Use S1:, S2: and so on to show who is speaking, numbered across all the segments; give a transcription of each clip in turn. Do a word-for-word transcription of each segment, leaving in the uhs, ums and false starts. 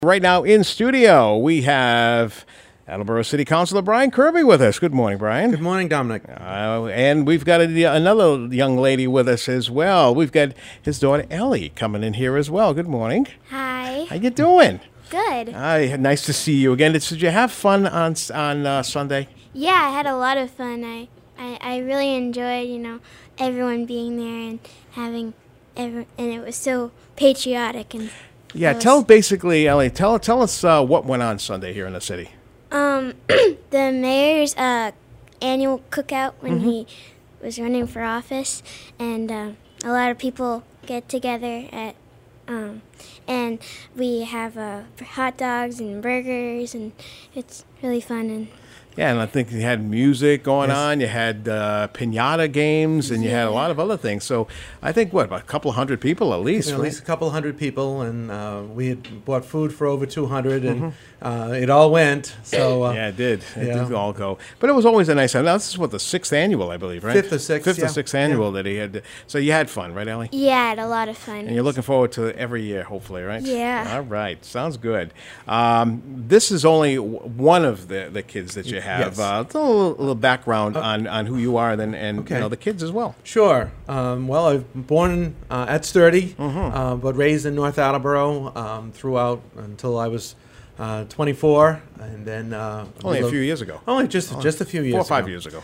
S1: Right now in studio, we have Attleboro City Councilor Brian Kirby with us. Good morning, Brian.
S2: Good morning, Dominic.
S1: Uh, and we've got a, another young lady with us as well. We've got his daughter Ellie coming in here as well. Good morning.
S3: Hi.
S1: How you doing?
S3: Good.
S1: Hi. Nice to see you again. Did, did you have fun on on uh, Sunday?
S3: Yeah, I had a lot of fun. I, I, I really enjoyed, you know, everyone being there and having, every, and it was so patriotic and.
S1: Yeah.
S3: was,
S1: Tell basically, Ellie. Tell tell us uh, what went on Sunday here in the city.
S3: Um, the mayor's uh annual cookout when
S1: Mm-hmm.
S3: he was running for office, and uh, a lot of people get together at. Um, and we have uh, hot dogs and burgers, and it's really fun. And
S1: Yeah, and I think you had music going
S2: Yes.
S1: on. You had uh, pinata games, and you had a
S3: Yeah.
S1: lot of other things. So I think, what, about a couple of hundred people at least?
S2: You know, at
S1: right?
S2: least a couple hundred people, and uh, we had bought food for over two hundred, and uh, it all went. So uh,
S1: Mm-hmm. Yeah, it did. It
S2: yeah.
S1: did all go. But it was always a nice. Now, this is what, the sixth annual, I believe, right?
S2: Fifth or sixth,
S1: Fifth or
S2: yeah.
S1: sixth annual that he had. So you had fun, right, Ellie?
S3: yeah, I had a lot of fun.
S1: And you're looking forward to every year, hopefully, right?
S3: Yeah.
S1: All right. Sounds good. Um, this is only w- one of the, the kids that you have.
S2: Yes.
S1: Uh, a little, little background on, on who you are then, and
S2: Okay.
S1: you know, the kids as well.
S2: Sure. Um, well, I was born uh, at Sturdy,
S1: Mm-hmm.
S2: uh, but raised in North Attleboro um, throughout until I was uh, twenty-four, and then uh,
S1: Only
S2: we
S1: a
S2: lived-
S1: few years ago.
S2: Only just just a few years.
S1: Four or five
S2: ago.
S1: years ago.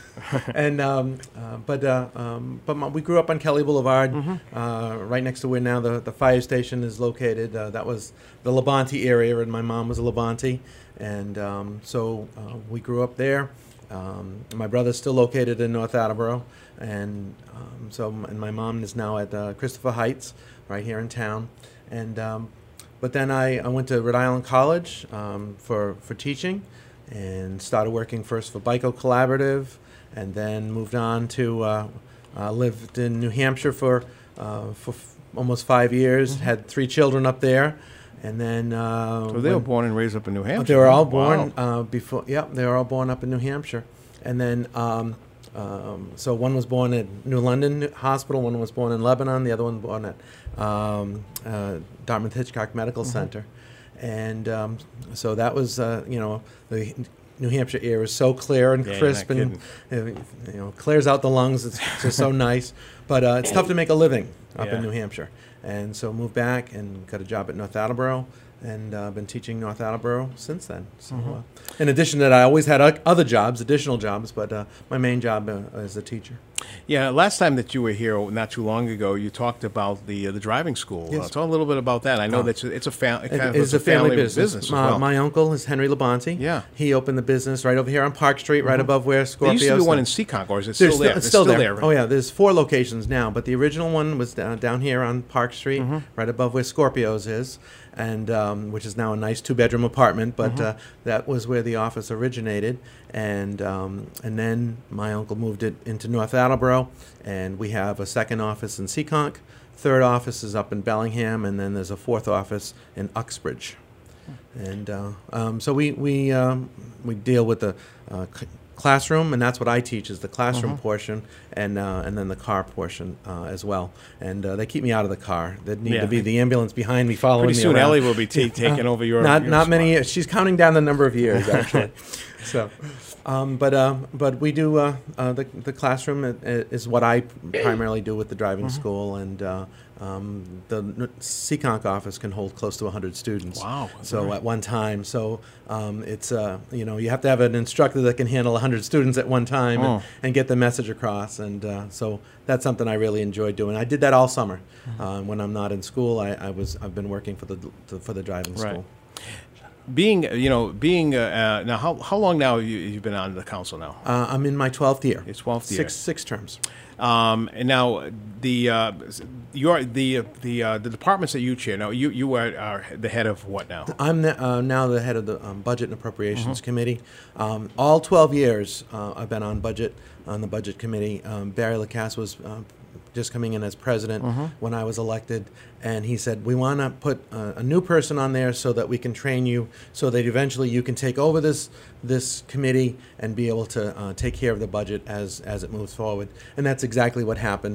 S2: and um, uh, but uh, um, but my, we grew up on Kelly Boulevard,
S1: Mm-hmm.
S2: uh, right next to where now the, the fire station is located. Uh, that was the Labonte area, and my mom was a Labonte, and um, so uh, we grew up there. Um, my brother's still located in North Attleboro, and um, so and my mom is now at uh, Christopher Heights, right here in town, and um, but then I, I went to Rhode Island College um, for for teaching, and started working first for BICO Collaborative, and then moved on to uh, uh, lived in New Hampshire for uh, for f- almost five years. Had three children up there, and then uh,
S1: So they were
S2: when-
S1: born and raised up in New Hampshire.
S2: they were all
S1: Wow.
S2: born uh, before. Yep, they were all born up in New Hampshire, and then um, um, so one was born at New London Hospital, one was born in Lebanon, the other one born at um, uh, Dartmouth Hitchcock Medical
S1: Mm-hmm.
S2: Center, and um, so that was uh, you know the New Hampshire air is so clear and
S1: Yeah, you're
S2: crisp,
S1: not
S2: and uh, you know clears out the lungs. It's just so nice, but uh, it's tough to make a living up
S1: Yeah.
S2: in New Hampshire, and so moved back and got a job at North Attleboro. And uh, been teaching North Attleboro since then. So,
S1: Mm-hmm.
S2: uh, in addition to that, I always had o- other jobs, additional jobs, but uh, my main job uh, is a teacher.
S1: Yeah, last time that you were here, not too long ago, you talked about the uh, the driving school.
S2: Yes.
S1: Uh, talk a little bit about that. I know
S2: Oh.
S1: that it's a, fam-
S2: It
S1: kind of
S2: is
S1: it's
S2: a family, business.
S1: as
S2: my,
S1: well.
S2: my uncle is Henry Labonte.
S1: Yeah.
S2: He opened the business right over here on Park Street, right above where
S1: there
S2: Scorpio.
S1: used to be one in Seekonk, or is it
S2: There's
S1: still there?
S2: It's still, there.
S1: right?
S2: Oh yeah, there's four locations now, but the original one was down, down here on Park Street,
S1: Mm-hmm.
S2: right above where Scorpio's is, and um, which is now a nice two-bedroom apartment. But
S1: Mm-hmm.
S2: uh, that was where the office originated, and um, and then my uncle moved it into North Attleboro, and we have a second office in Seekonk, third office is up in Bellingham, and then there's a fourth office in Uxbridge. And uh, um, so we we um, we deal with the uh, c- classroom, and that's what I teach is the classroom
S1: Mm-hmm.
S2: portion, and uh, and then the car portion uh, as well. And uh, they keep me out of the car. There need
S1: Yeah.
S2: to be the ambulance behind me following
S1: Pretty
S2: me
S1: soon,
S2: around.
S1: Ellie will be ta- taking over your.
S2: Not
S1: your
S2: not
S1: spot.
S2: many years. She's counting down the number of years actually. so, um, but uh, but we do uh, uh, the the classroom i- i- is what I primarily do with the driving
S1: Mm-hmm.
S2: school, and uh, um, the N- Seekonk office can hold close to one hundred students.
S1: Wow.
S2: So
S1: Right.
S2: at one time, so um, it's uh, you know you have to have an instructor that can handle one hundred students at one time
S1: Oh.
S2: and, and get the message across, and uh, so that's something I really enjoy doing. I did that all summer.
S1: Mm-hmm.
S2: Uh, when I'm not in school, I, I was I've been working for the, the for the driving
S1: Right.
S2: school.
S1: Being, you know, being uh, uh, now, how how long now you, you've been on the council now?
S2: Uh, I'm in my twelfth year.
S1: It's twelfth year.
S2: Six six terms.
S1: Um, and now the uh, your the the uh, the departments that you chair. Now you you are, are the head of what now?
S2: I'm the, uh, now the head of the um, Budget and Appropriations
S1: Mm-hmm.
S2: Committee. Um, all twelve years uh, I've been on budget on the Budget Committee. Um, Barry Lacasse was uh, just coming in as president
S1: Mm-hmm.
S2: when I was elected, and he said, we want to put uh, a new person on there so that we can train you, so that eventually you can take over this this committee and be able to uh, take care of the budget as as it moves forward. And that's exactly what happened.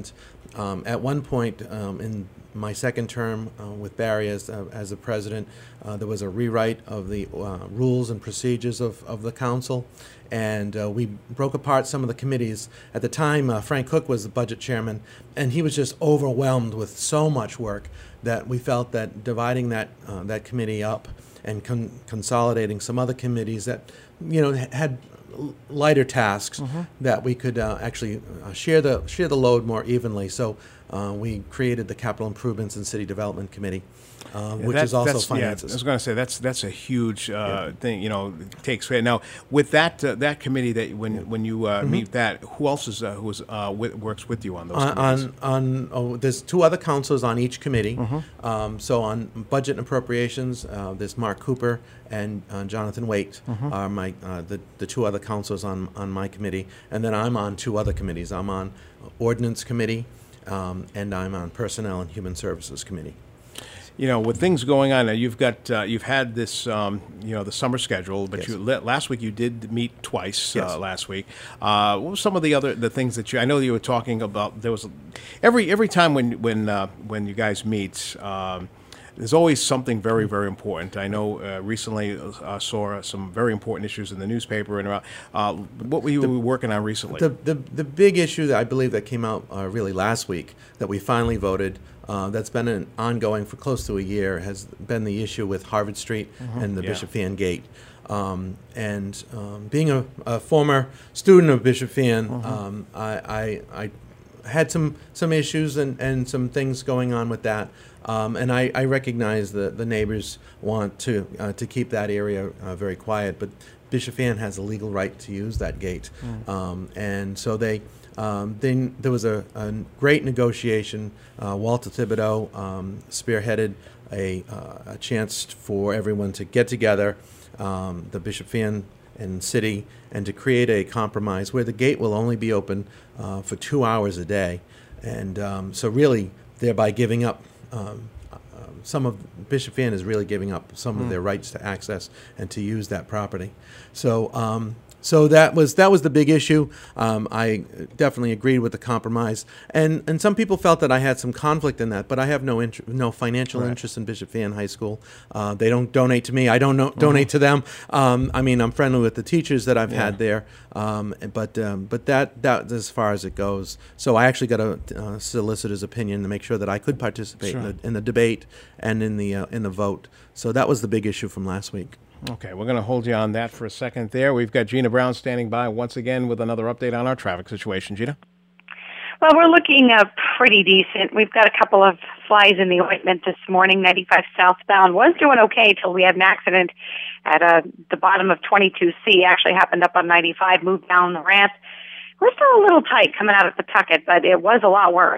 S2: Um, at one point um, in my second term uh, with Barry as, uh, as the president, uh, there was a rewrite of the uh, rules and procedures of, of the council, and uh, we broke apart some of the committees. At the time, uh, Frank Cook was the budget chairman, and he was just overwhelmed with so much work that we felt that dividing that, uh, that committee up and con consolidating some other committees that, you know, had lighter tasks, mm-hmm. that we could uh, actually uh, share the share the load more evenly. So uh, we created the Capital Improvements and City Development Committee, uh,
S1: Yeah,
S2: which
S1: that-
S2: is also
S1: that's- yeah,
S2: finances.
S1: I was going to say that's that's a huge uh, thing. You know, takes now with that uh, that committee that when when you uh, meet that, who else is uh, who is uh, with, works with you on those
S2: On,
S1: committees?
S2: on, on oh, there's two other councils on each committee. Um, so on budget and appropriations, uh, there's Mark Cooper and uh, Jonathan Waite are my uh, the the two other councils on on my committee, and then I'm on two other committees. I'm on Ordinance Committee, um, and I'm on Personnel and Human Services Committee.
S1: You know, with things going on, now you've got uh, you've had this um, you know the summer schedule, but
S2: Yes.
S1: you la- last week you did meet twice.
S2: Yes.
S1: Uh, last week, uh, what were some of the other the things that you? I know you were talking about. There was every every time when when uh, when you guys meet. Um, There's always something very, very important. I know uh, recently uh, saw some very important issues in the newspaper and around. Uh, what were you working on recently?
S2: The, the, the big issue that I believe that came out uh, really last week that we finally voted, uh, that's been an ongoing for close to a year, has been the issue with Harvard Street and the
S1: yeah.
S2: Bishop Fan Gate. Um, and um, being a, a former student of Bishop Fan, um, I, I, I had some, some issues and, and some things going on with that. Um, and I, I recognize that the neighbors want to uh, to keep that area uh, very quiet, but Bishop Fan has a legal right to use that gate, mm. um, and so they. Um, then there was a, a great negotiation. Uh, Walter Thibodeau um, spearheaded a, uh, a chance for everyone to get together, um, the Bishop Fan and city, and to create a compromise where the gate will only be open uh, for two hours a day, and um, so really thereby giving up. Um, uh, some of Bishop Fan is really giving up some mm. of their rights to access and to use that property. So, um, so that was that was the big issue. Um, I definitely agreed with the compromise, and and some people felt that I had some conflict in that, but I have no int- no financial
S1: right.
S2: interest in Bishop Fan High School. Uh, they don't donate to me. I don't know, mm-hmm. donate to them. Um, I mean, I'm friendly with the teachers that I've yeah. had there, um, but um, but that that as far as it goes. So I actually got a uh, solicitor's opinion to make sure that I could participate
S1: sure.
S2: in, the, in the debate and in the uh, in the vote. So that was the big issue from last week.
S1: Okay, we're going to hold you on that for a second there. We've got Gina Brown standing by once again with another update on our traffic situation. Gina?
S4: Well, we're looking uh, pretty decent. We've got a couple of flies in the ointment this morning. ninety-five southbound was doing okay till we had an accident at uh, the bottom of twenty-two C. Actually happened up on ninety-five, moved down the ramp. We're still a little tight coming out of Pawtucket, but it was a lot worse.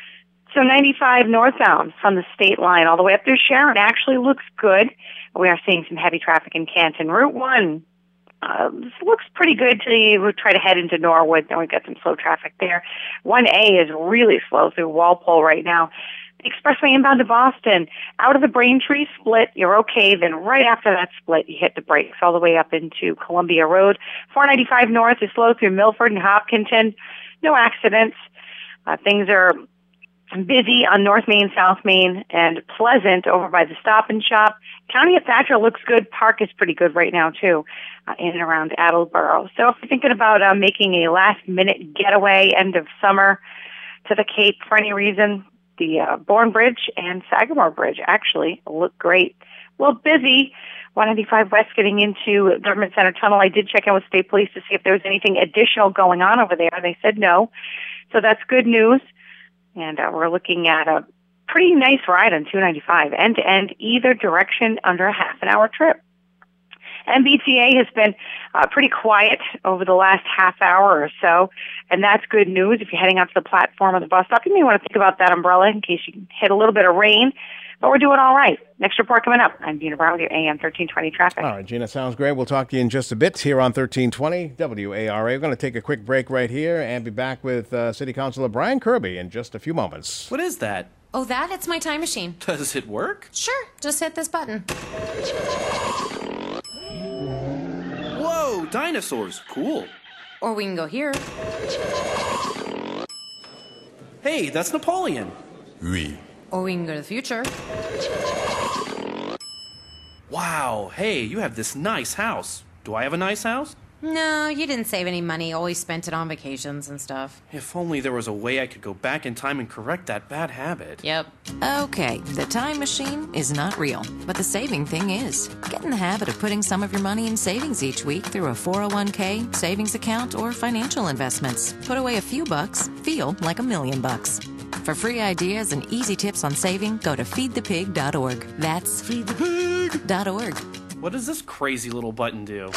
S4: So ninety-five northbound from the state line all the way up through Sharon actually looks good. We are seeing some heavy traffic in Canton. Route one uh, looks pretty good till you try to head into Norwood. Then we've got some slow traffic there. one A is really slow through Walpole right now. The expressway inbound to Boston, out of the Braintree split, you're okay. Then right after that split, you hit the brakes all the way up into Columbia Road. four ninety-five north is slow through Milford and Hopkinton. No accidents. Uh, things are busy on North Main, South Main, and Pleasant over by the Stop and Shop. County of Thatcher looks good. Park is pretty good right now, too, uh, in and around Attleboro. So if you're thinking about uh, making a last-minute getaway end of summer to the Cape for any reason, the uh, Bourne Bridge and Sagamore Bridge actually look great. Well, busy. one ninety-five West getting into Government Center Tunnel. I did check in with State Police to see if there was anything additional going on over there. They said no. So that's good news. And uh, we're looking at a pretty nice ride on two ninety-five, end-to-end, either direction, under a half an hour trip. M B T A has been uh, pretty quiet over the last half hour or so, and that's good news. If you're heading out to the platform or the bus stop, you may want to think about that umbrella in case you hit a little bit of rain, but we're doing all right. Next report coming up. I'm Gina Brown with your A M thirteen twenty traffic.
S1: All right, Gina, sounds great. We'll talk to you in just a bit here on thirteen twenty W A R A. We're going to take a quick break right here and be back with uh, City Councilor Brian Kirby in just a few moments.
S5: What is that?
S6: Oh, that? It's my time machine.
S5: Does it work?
S6: Sure. Just hit this button.
S5: Whoa, dinosaurs. Cool.
S6: Or we can go here.
S5: Hey, that's Napoleon.
S7: Oui.
S6: Or we can go to the future.
S5: Wow, hey, you have this nice house. Do I have a nice house?
S6: No, you didn't save any money. Always spent it on vacations and stuff.
S5: If only there was a way I could go back in time and correct that bad habit.
S6: Yep.
S8: Okay, the time machine is not real, but the saving thing is. Get in the habit of putting some of your money in savings each week through a four oh one k, savings account, or financial investments. Put away a few bucks, feel like a million bucks. For free ideas and easy tips on saving, go to feed the pig dot org. That's feed the pig dot org.
S5: What does this crazy little button do?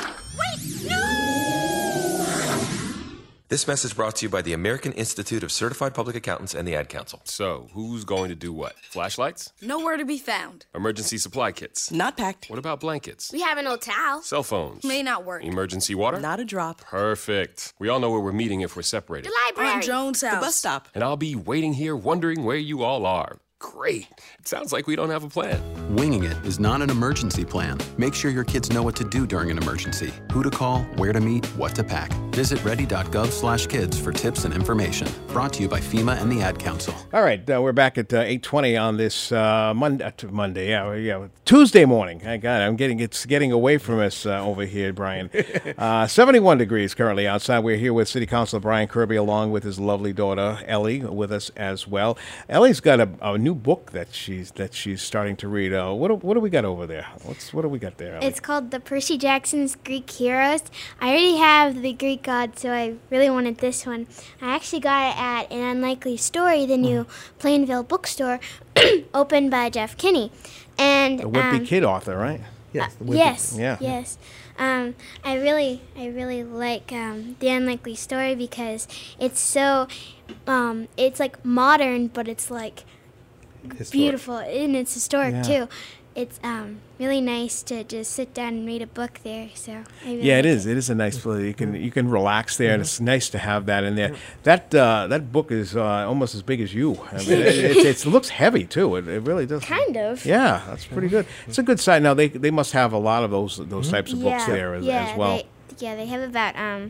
S9: This message brought to you by the American Institute of Certified Public Accountants and the Ad Council.
S7: So, who's going to do what? Flashlights?
S10: Nowhere to be found.
S7: Emergency supply kits?
S10: Not packed.
S7: What about blankets?
S10: We have an old towel.
S7: Cell phones?
S10: May not work.
S7: Emergency water?
S10: Not a drop.
S7: Perfect. We all know where we're meeting if we're separated.
S10: The library. On Jones' house. The bus stop.
S7: And I'll be waiting here wondering where you all are. Great. It sounds like we don't have a plan.
S11: Winging it is not an emergency plan. Make sure your kids know what to do during an emergency, who to call, where to meet, what to pack. Visit ready.gov slash kids for tips and information. Brought to you by FEMA and the Ad Council.
S1: All right, uh, we're back at uh, eight twenty on this uh, Monday, uh, Monday, yeah, yeah, Tuesday morning. I got it. I'm getting it's getting away from us uh, over here, Brian. Uh, seventy-one degrees currently outside. We're here with City Councilor Brian Kirby, along with his lovely daughter Ellie, with us as well. Ellie's got a, a new book that she's that she's starting to read. Uh, what do, what do we got over there? What's what do we got there, Ellie?
S3: It's called The Percy Jackson's Greek Heroes. I already have the Greek gods, so I really wanted this one. I actually got it at An Unlikely Story, the new Plainville bookstore, opened by Jeff Kinney. And
S1: a Wimpy
S3: um,
S1: Kid author, right?
S2: Yes.
S3: Uh, yes.
S1: Yeah.
S3: Yes. Um, I really, I really like um, The Unlikely Story because it's so, um, it's like modern, but it's like
S2: Historic.
S3: beautiful, and it's historic
S1: Yeah.
S3: too. It's um, really nice to just sit down and read a book there. So I really
S1: Yeah, it
S3: like
S1: is. It is a nice place. You can you can relax there, and it's nice to have that in there. That uh, that book is uh, almost as big as you. I mean, it, it, it looks heavy too. It, it really does.
S3: Kind of.
S1: Yeah, that's pretty good. It's a good site. Now they they must have a lot of those those types of books
S3: yeah,
S1: there as,
S3: yeah,
S1: as well.
S3: They, yeah, they have about um,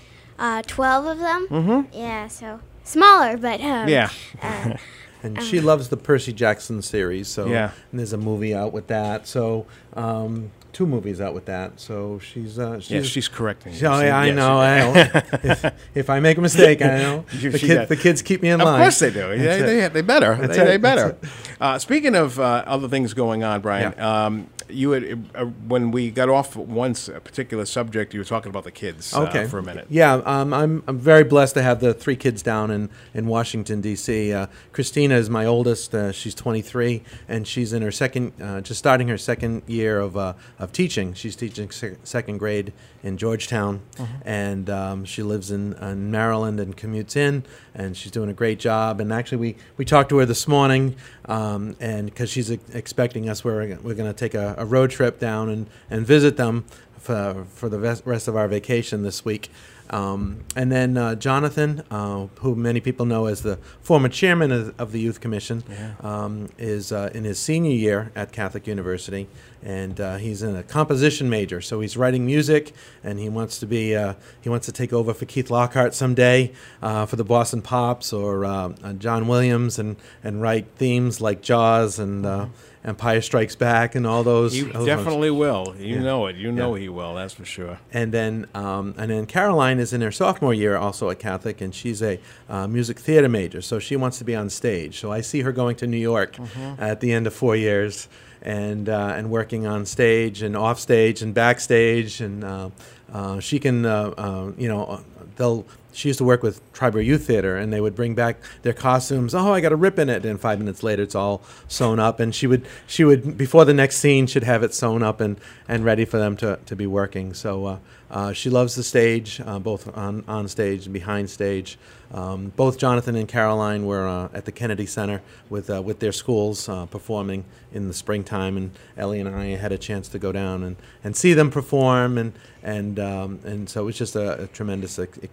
S3: uh, twelve of them.
S1: Mm-hmm.
S3: Yeah, so smaller, but um,
S1: Yeah.
S3: uh,
S2: And she loves the Percy Jackson series. So
S1: Yeah.
S2: and there's a movie out with that. So um, two movies out with that. So she's uh, she's,
S1: Yeah, she's correcting. you.
S2: Oh, yeah, I
S1: Yes.
S2: know. I know. if, if I make a mistake, I know.
S1: You-
S2: The,
S1: she
S2: kid,
S1: got-
S2: the kids keep me in
S1: Of
S2: line.
S1: course they do. Yeah,
S2: That's
S1: they,
S2: it.
S1: they better.
S2: That's
S1: they,
S2: it.
S1: they better.
S2: That's
S1: Uh, speaking of uh, other things going on, Brian,
S2: Yeah.
S1: um, you had uh, when we got off one s- particular subject, you were talking about the kids uh,
S2: Okay.
S1: for a minute.
S2: Yeah, um, I'm I'm very blessed to have the three kids down in in Washington D C. Uh, Christina is my oldest. Uh, she's twenty-three, and she's in her second, uh, just starting her second year of uh, of teaching. She's teaching sec- second grade in Georgetown, and um, she lives in, in Maryland and commutes in, and she's doing a great job. And actually, we, we talked to her this morning, um, and because she's ex- expecting us, we're we're going to take a, a road trip down and, and visit them for for the ves- rest of our vacation this week. Um, and then uh, Jonathan, uh, who many people know as the former chairman of, of the Youth Commission, um, is uh, in his senior year at Catholic University, and uh, he's in a composition major. So he's writing music, and he wants to be uh, he wants to take over for Keith Lockhart someday uh, for the Boston Pops or uh, uh, John Williams, and, and write themes like Jaws and uh, Empire Strikes Back and all those.
S1: He
S2: those
S1: definitely will. You
S2: Yeah.
S1: know it. You know
S2: Yeah.
S1: he will. That's for sure.
S2: And then, um, and then Caroline is in her sophomore year, also at Catholic, and she's a uh, music theater major. So she wants to be on stage. So I see her going to New York at the end of four years, and uh, and working on stage and off stage and backstage, and uh, uh, she can, uh, uh, you know, uh, they'll. She used to work with Triborough Youth Theater, and they would bring back their costumes. Oh, I got a rip in it, and five minutes later, it's all sewn up. And she would, she would before the next scene, she'd have it sewn up and, and ready for them to, to be working. So uh, uh, she loves the stage, uh, both on, on stage and behind stage. Um, both Jonathan and Caroline were uh, at the Kennedy Center with uh, with their schools uh, performing in the springtime, and Ellie and I had a chance to go down and, and see them perform, and and um, and so it was just a, a tremendous ex- experience.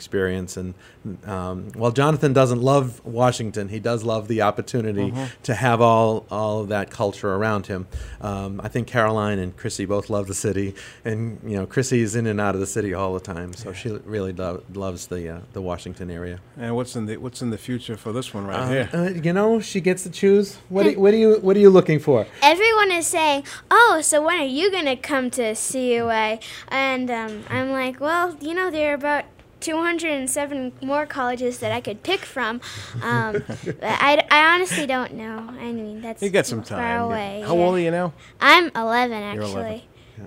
S2: experience. And um, while Jonathan doesn't love Washington, he does love the opportunity
S1: Mhm.
S2: to have all all of that culture around him. Um, I think Caroline and Chrissy both love the city, and you know Chrissy is in and out of the city all the time, so she really lo- loves the uh, the Washington area.
S1: And what's in the what's in the future for this one right
S2: Uh,
S1: here?
S2: uh, you know, she gets to choose. What do, what are you What are you looking for?
S3: Everyone is saying, "Oh, so when are you gonna come to C U A?" And um, I'm like, "Well, you know, there are about two hundred seven more colleges that I could pick from. Um, but I, I honestly don't know. I mean, that's
S1: You got some
S3: far
S1: time.
S3: away.
S1: How
S3: yeah.
S1: old are you now?
S3: I'm eleven,
S1: You're
S3: actually.
S1: eleven.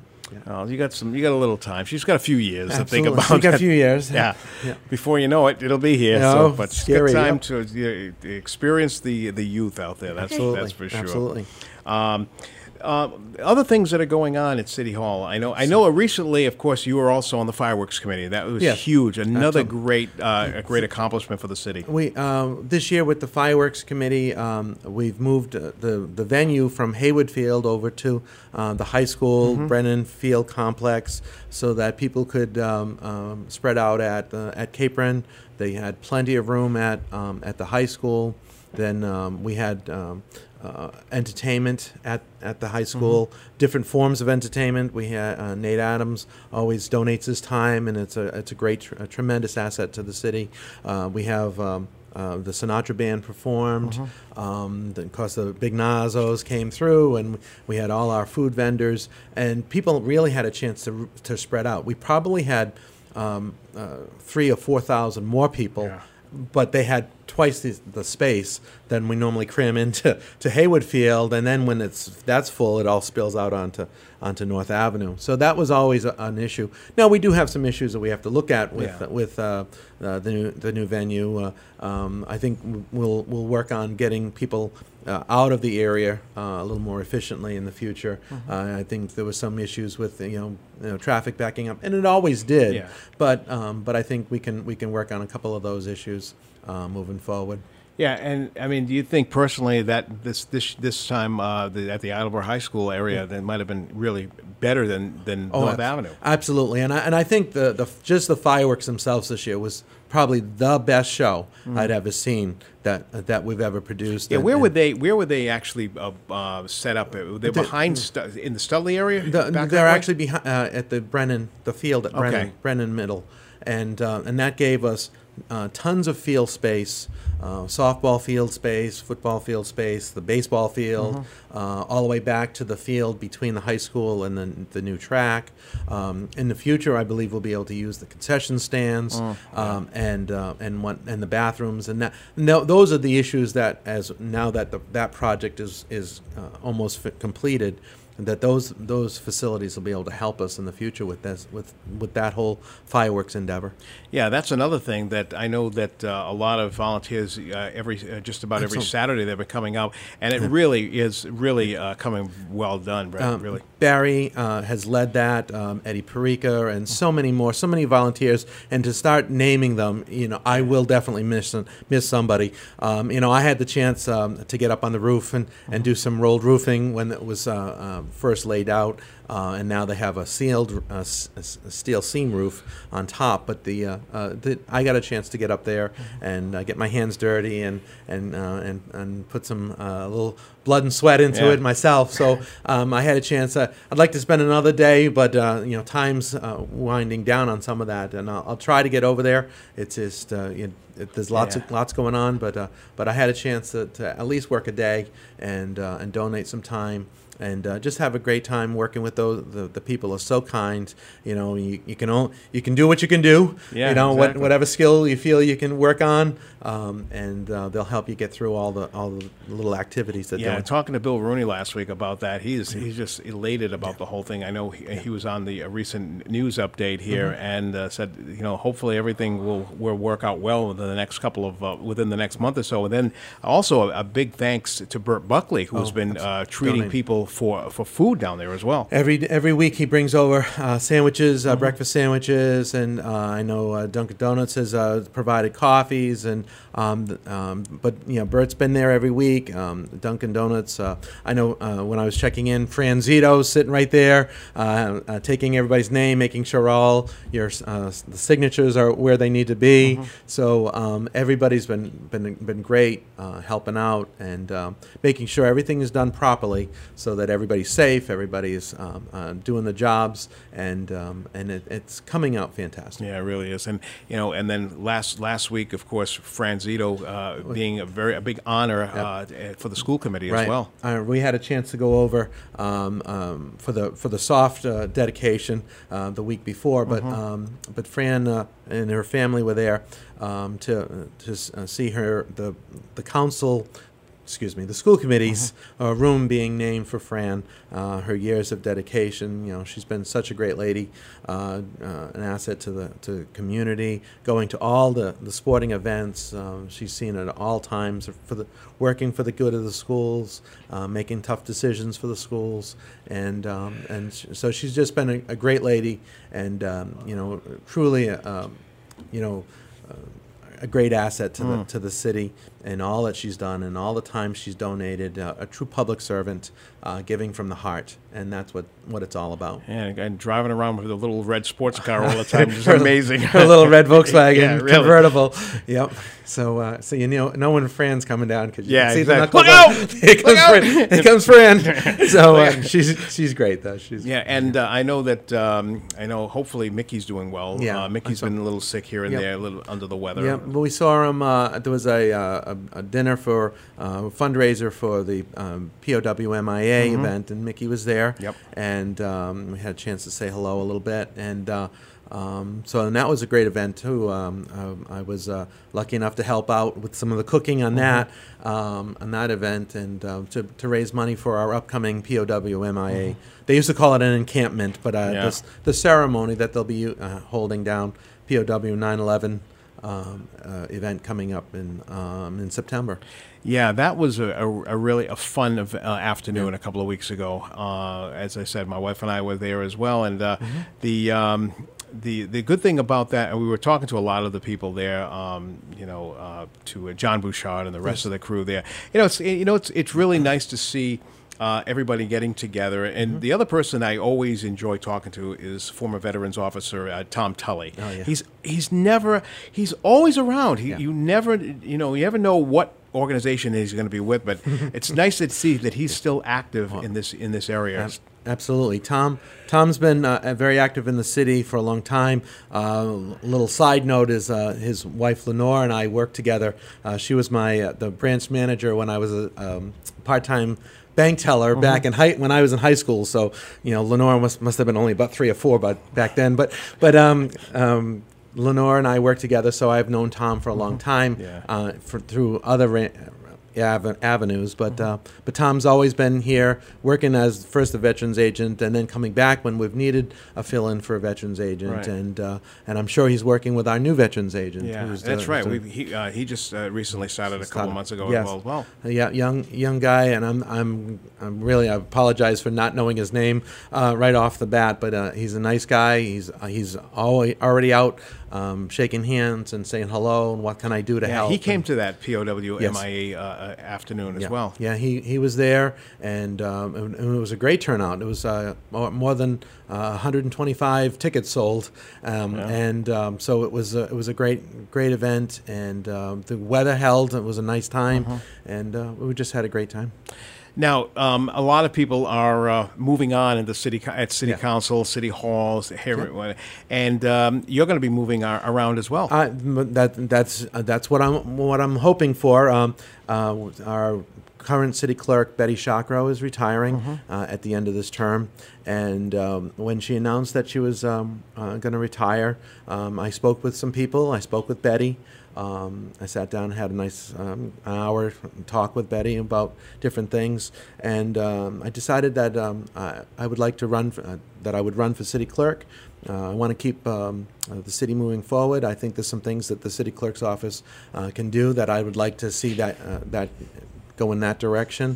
S1: Oh, you got some. You got a little time. She's got a few years to think
S2: Absolutely.
S1: about.
S2: She's got a
S1: that.
S2: few years.
S1: Yeah.
S2: Yeah.
S1: Before you know it, it'll be here.
S2: No,
S1: so, but she's
S2: scary,
S1: got time
S2: yep.
S1: to you know, experience the the youth out there. That's
S2: Absolutely.
S1: that's for sure.
S2: Absolutely.
S1: Um, uh, other things that are going on at City Hall. I know. I know. Recently, of course, you were also on the fireworks committee. That was
S2: Yes.
S1: huge. Another
S2: Absolutely.
S1: great, uh, a great accomplishment for the city.
S2: We um, this year with the fireworks committee, um, we've moved uh, the the venue from Haywood Field over to uh, the high school
S1: Mhm.
S2: Brennan Field complex, so that people could um, um, spread out at uh, at Capron. They had plenty of room at um, at the high school. Then um, we had um, uh, entertainment at, at the high school, different forms of entertainment. We had uh, Nate Adams always donates his time, and it's a it's a great, tr- a tremendous asset to the city. Uh, we have um, uh, the Sinatra Band performed. Um, then, of course, the Big Nazos came through, and we had all our food vendors, and people really had a chance to to spread out. We probably had um, uh, three or four thousand more people. But they had twice the, the space than we normally cram into to Haywood Field, and then when it's that's full, it all spills out onto onto North Avenue. So that was always a, an issue. Now we do have some issues that we have to look at with
S1: Yeah.
S2: with uh, uh, the new the new venue. Uh, um, I think we'll we'll work on getting people uh, out of the area uh, a little more efficiently in the future.
S1: Mhm.
S2: Uh, I think there was some issues with you know, you know traffic backing up, and it always did.
S1: Yeah.
S2: But um, but I think we can we can work on a couple of those issues uh, moving forward.
S1: Yeah, and I mean, do you think personally that this this this time uh, the, at the Attleboro High School area that might have been really better than than North
S2: ab-
S1: Avenue?
S2: Absolutely, and I, and I think the, the just the fireworks themselves this year was probably the best show
S1: Mm.
S2: I'd ever seen that that we've ever produced.
S1: Yeah,
S2: And-
S1: where
S2: and
S1: would they where would they actually uh, uh, set up? They're
S2: The-
S1: behind Stu- in the Studley area.
S2: The,
S1: back
S2: they're
S1: that way?
S2: actually behind uh, at the Brennan, the field at Brennan,
S1: Okay.
S2: Brennan Middle, and uh, and that gave us uh, tons of field space, uh, softball field space, football field space, the baseball field,
S1: Mhm.
S2: uh, all the way back to the field between the high school and the the new track. Um, in the future, I believe we'll be able to use the concession stands
S1: Mm,
S2: um, and uh, and what and the bathrooms, and that. No, those are the issues that as now that the, that project is is uh, almost fi- completed. That those those facilities will be able to help us in the future with this with with that whole fireworks endeavor.
S1: Yeah, that's another thing that I know that uh, a lot of volunteers uh, every uh, just about every
S2: Excellent.
S1: Saturday they've been coming out, and it
S2: Yeah.
S1: really is really uh, coming well done, Brett.
S2: Um,
S1: really.
S2: Barry uh, has led that, um, Eddie Perica, and so many more, so many volunteers. And to start naming them, you know, I will definitely miss miss somebody. Um, you know, I had the chance um, to get up on the roof and, and do some rolled roofing when it was uh, uh, first laid out. Uh, and now they have a sealed uh, s- s- steel seam roof on top. But the, uh, uh, the I got a chance to get up there and uh, get my hands dirty and and uh, and, and put some uh, little blood and sweat into
S1: Yeah.
S2: it myself. So um, I had a chance. Uh, I'd like to spend another day, but uh, you know, time's uh, winding down on some of that, and I'll, I'll try to get over there. It's just uh, you it, there's lots
S1: Yeah.
S2: of lots going on, but uh, but I had a chance to, to at least work a day and uh, and donate some time. And uh, just have a great time working with those. The, the people are so kind. You know, you, you can only, you can do what you can do.
S1: Yeah,
S2: you know, what,
S1: exactly.
S2: whatever skill you feel you can work on, um, and uh, they'll help you get through all the all the little activities that
S1: Yeah,
S2: they're
S1: talking to Bill Rooney last week about that, he's he's just elated about the whole thing. I know he, he was on the uh, recent news update here
S2: Mhm.
S1: and uh, said, you know, hopefully everything will, will work out well within the next couple of uh, within the next month or so. And then also a, a big thanks to Bert Buckley, who's
S2: Oh,
S1: been uh,
S2: absolutely.
S1: treating
S2: Donate.
S1: people for for food down there as well.
S2: Every every week he brings over uh, sandwiches, uh,
S1: Mm-hmm.
S2: breakfast sandwiches, and uh, I know uh, Dunkin' Donuts has uh, provided coffees, and um, th- um, but you know Bert's been there every week. Um, Dunkin' Donuts. Uh, I know uh, when I was checking in, Fran Zito's sitting right there, uh, uh, taking everybody's name, making sure all your uh, the signatures are where they need to be.
S1: Mhm.
S2: So um, everybody's been been been great, uh, helping out and um, making sure everything is done properly, so that everybody's safe, everybody's um, uh, doing the jobs, and um, and it, it's coming out fantastic.
S1: Yeah, it really is. And you know, and then last last week, of course, Fran Zito uh, being a very a big honor uh, for the school committee
S2: Right.
S1: as well.
S2: Uh, we had a chance to go over um, um, for the for the soft uh, dedication uh, the week before, but
S1: Mhm.
S2: um, but Fran uh, and her family were there um, to to s- uh, see her the the council. Excuse me, the school committee's uh, room being named for Fran. Uh, her years of dedication, you know, she's been such a great lady, uh, uh, an asset to the to the community. Going to all the, the sporting events, um, she's seen it at all times for the working for the good of the schools, uh, making tough decisions for the schools, and um, and sh- so she's just been a, a great lady, and um, you know, truly, a, um, you know. Uh, a great asset to the
S1: Mm.
S2: to the city and all that she's done and all the time she's donated. Uh, a true public servant, uh, giving from the heart, and that's what, what it's all about.
S1: And, and driving around with a little red sports car all the time is
S2: Her-
S1: amazing.
S2: Her little red Volkswagen
S1: Yeah, really.
S2: convertible. Yep. So uh, so you know know when Fran's coming down because you
S1: Yeah,
S2: can see
S1: exactly.
S2: the knuckles.
S1: Look
S2: up.
S1: out!
S2: Here comes
S1: Look out!
S2: Fran. Here comes Fran. So uh, she's she's great though. She's
S1: Yeah, and uh, I know that um, I know. Hopefully, Mickey's doing well.
S2: Yeah,
S1: uh, Mickey's
S2: I saw-
S1: been a little sick here and
S2: Yep.
S1: there, a little under the weather.
S2: Yeah, but we saw him. Uh, there was a, uh, a a dinner for uh, a fundraiser for the um, P O W M I A
S1: Mhm.
S2: event, and Mickey was there.
S1: Yep.
S2: And um, we had a chance to say hello a little bit, and uh, um, so and that was a great event too. Um, I, I was uh, lucky enough to help out with some of the cooking on
S1: Mhm.
S2: that um, on that event, and uh, to to raise money for our upcoming P O W M I A.
S1: Mhm.
S2: They used to call it an encampment, but uh,
S1: Yeah.
S2: this, the ceremony that they'll be uh, holding down P O W nine eleven. Um, uh, event coming up in um, in September.
S1: Yeah, that was a, a, a really a fun of, uh, afternoon a couple of weeks ago. Uh, as I said, my wife and I were there as well, and uh,
S2: Mm-hmm.
S1: the um, the the good thing about that, and we were talking to a lot of the people there. Um, you know, uh, to uh, John Bouchard and the rest
S2: Yes.
S1: of the crew there. You know, it's you know it's it's really nice to see. Uh, everybody getting together. And
S2: Mm-hmm.
S1: the other person I always enjoy talking to is former Veterans Officer uh, Tom Tully.
S2: Oh, yeah.
S1: He's he's never he's always around. He,
S2: Yeah.
S1: You never you know you never know what organization he's going to be with, but it's nice to see that he's still active in this in this area.
S2: Ab- Absolutely, Tom. Tom's been uh, very active in the city for a long time. Uh, little side note is uh, his wife Lenore and I worked together. Uh, she was my uh, the branch manager when I was a um, part-time bank teller
S1: Mhm.
S2: back in high when I was in high school. So you know, Lenore must must have been only about three or four, but back then. But but um, um, Lenore and I worked together, so I've known Tom for a long time
S1: Yeah.
S2: uh, for, through other ra- ave- avenues. But uh, but Tom's always been here, working as first a veterans agent, and then coming back when we've needed a fill-in for a veterans agent,
S1: Right.
S2: and uh, and I'm sure he's working with our new veterans agent.
S1: Yeah,
S2: who's
S1: that's
S2: the-
S1: right.
S2: the-
S1: We, he uh, he just uh, recently started a couple
S2: Started.
S1: of months ago
S2: Yes.
S1: as well. as well.
S2: Uh, yeah, young young guy, and I'm I'm I'm really I apologize for not knowing his name uh, right off the bat, but uh, he's a nice guy. He's uh, he's always already out um, shaking hands and saying hello and what can I do to
S1: Yeah,
S2: help.
S1: he came
S2: And-
S1: to that P O W
S2: Yes.
S1: M I A uh, uh, afternoon as
S2: yeah.
S1: well.
S2: Yeah, he, he was there, and, um, and it was a great turnout. It was uh, more, more than uh, one hundred twenty-five tickets sold, um,
S1: Yeah.
S2: and um, so it was a, it was a great great event, and um, the weather held. It was a nice time,
S1: Uh-huh.
S2: and uh, we just had a great time.
S1: Now, um, a lot of people are uh, moving on in the city co- at city
S2: Yeah.
S1: council, city halls, here, and um, you're going to be moving ar- around as well.
S2: Uh, m- that that's uh, that's what I'm what I'm hoping for. Um, uh, our current city clerk Betty Chakro is retiring
S1: Mhm.
S2: uh, at the end of this term, and um, when she announced that she was um, uh, going to retire, um, I spoke with some people. I spoke with Betty. Um, I sat down and had a nice um, hour talk with Betty about different things, and um, I decided that um, I, I would like to run for, uh, that I would run for city clerk. Uh, I want to keep um, uh, the city moving forward. I think there's some things that the city clerk's office uh, can do that I would like to see that uh, that go in that direction.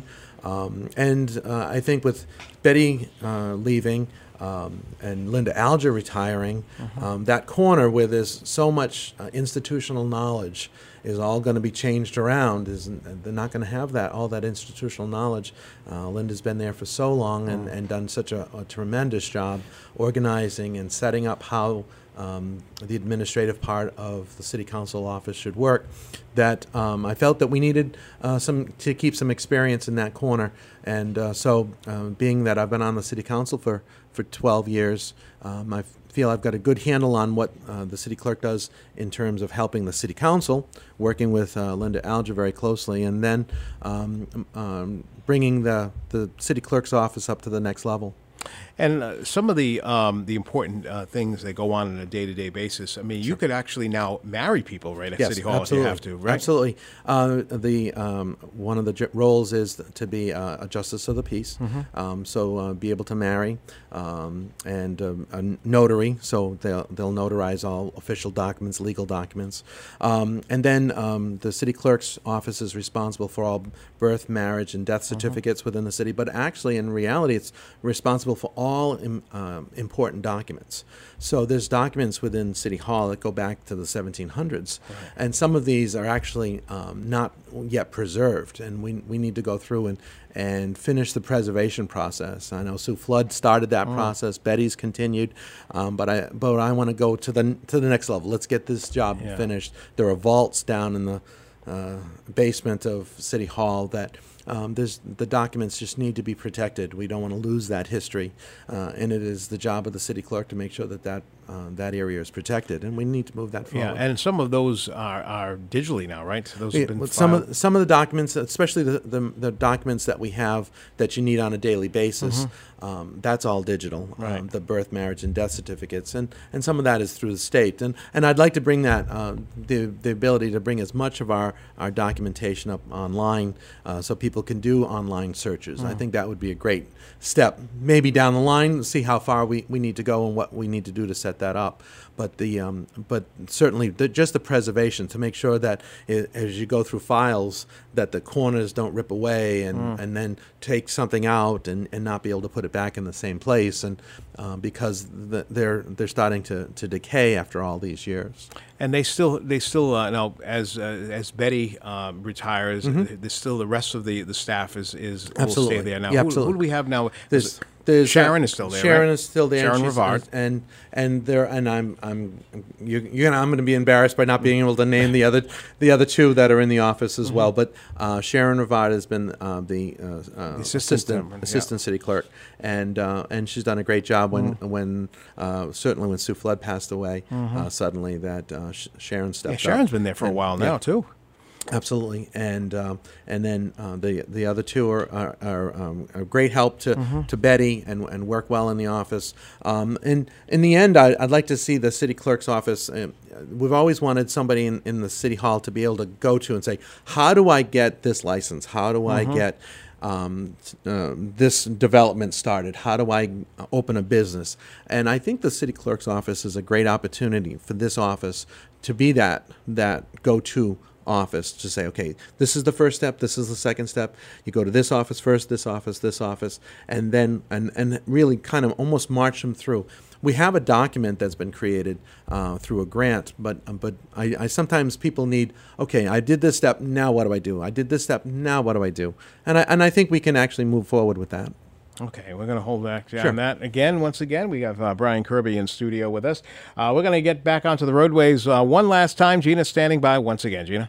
S2: Um, and uh, I think with Betty uh, leaving um, and Linda Alger retiring,
S1: Mhm.
S2: um, that corner where there's so much uh, institutional knowledge is all going to be changed around. Is they're not going to have that all that institutional knowledge. Uh, Linda's been there for so long and, and done such a, a tremendous job organizing and setting up how um, the administrative part of the city council office should work, that um, I felt that we needed uh, some to keep some experience in that corner. And uh, so, uh, being that I've been on the city council for, for twelve years, um, I feel I've got a good handle on what uh, the city clerk does in terms of helping the city council, working with uh, Linda Alger very closely, and then um, um, bringing the, the city clerk's office up to the next level.
S1: And uh, some of the um, the important uh, things that go on on a day-to-day basis. I mean, you could actually now marry people right at
S2: Yes,
S1: City Hall
S2: absolutely.
S1: if you have to, right?
S2: Absolutely. Uh, the um, one of the j- roles is to be uh, a justice of the peace.
S1: Mhm.
S2: Um, so uh, be able to marry um, and um, a notary. So they'll they'll notarize all official documents, legal documents, um, and then um, the city clerk's office is responsible for all birth, marriage, and death certificates within the city. But actually, in reality, it's responsible for all im- um, important documents. So there's documents within City Hall that go back to the seventeen hundreds, and some of these are actually um, not yet preserved, and we we need to go through and and finish the preservation process. I know Sue Flood started that
S1: Mm.
S2: process. Betty's continued, um, but I but I want to go to the to the next level. Let's get this job
S1: Yeah.
S2: finished. There are vaults down in the uh, basement of City Hall that. Um, there's, the documents just need to be protected. We don't want to lose that history, uh, and it is the job of the city clerk to make sure that that, uh, that area is protected, and we need to move that forward.
S1: Yeah, and some of those are, are digitally now, right? So those
S2: Yeah,
S1: have been
S2: but some
S1: filed.
S2: of some of the documents, especially the, the the documents that we have that you need on a daily basis, um, that's all digital.
S1: Right.
S2: Um, the birth, marriage, and death certificates, and, and some of that is through the state. And and I'd like to bring that uh, the the ability to bring as much of our, our documentation up online, uh, so people can do online searches. I
S1: Mm.
S2: think that would be a great step. Maybe down the line, see how far we, we need to go and what we need to do to set that up. But the um, but certainly the, just the preservation to make sure that I as you go through files that the corners don't rip away and,
S1: Mm.
S2: and then take something out and, and not be able to put it back in the same place, and uh, because the, they're they're starting to, to decay after all these years.
S1: And they still, they still uh, now as uh, as Betty um, retires,
S2: Mhm.
S1: there's still the rest of the, the staff is is will
S2: Absolutely.
S1: stay there now.
S2: Yeah,
S1: who,
S2: absolutely.
S1: who do we have now?
S2: There's,
S1: Is it-
S2: there's
S1: Sharon
S2: uh,
S1: is still there.
S2: Sharon
S1: right?
S2: is still there.
S1: Sharon
S2: and she's-
S1: Rivard.
S2: and and there and I'm I'm you you're gonna, I'm going to be embarrassed by not being able to name the other the other two that are in the office as
S1: Mhm.
S2: well. But uh, Sharon Rivard has been uh, the uh, uh,
S1: assistant
S2: assistant
S1: member, yeah.
S2: assistant city clerk, and uh, and she's done a great job when
S1: Mhm.
S2: when uh, certainly when Sue Flood passed away.
S1: Mhm.
S2: Uh, suddenly that uh, Sh- Sharon stepped
S1: Yeah,
S2: up.
S1: Sharon's been there for a
S2: And-
S1: while
S2: yeah.
S1: now too.
S2: Absolutely, and um, and then uh, the the other two are are, are um, a great help to,
S1: Mhm.
S2: to Betty and and work well in the office. Um, and in the end, I, I'd like to see the city clerk's office. Uh, we've always wanted somebody in, in the city hall to be able to go to and say, how do I get this license? How do I
S1: Mhm.
S2: get um, uh, this development started? How do I open a business? And I think the city clerk's office is a great opportunity for this office to be that that go-to office to say, okay, this is the first step, this is the second step. You go to this office first, this office, this office, and then and, and really kind of almost march them through. We have a document that's been created uh, through a grant, but but I, I sometimes people need, okay, I did this step, now what do I do? I did this step, now what do I do? And I and I think we can actually move forward with that.
S1: Okay, we're going to hold back on
S2: Sure.
S1: that again. Once again, we have uh, Brian Kirby in studio with us. Uh, we're going to get back onto the roadways uh, one last time. Gina's standing by once again. Gina?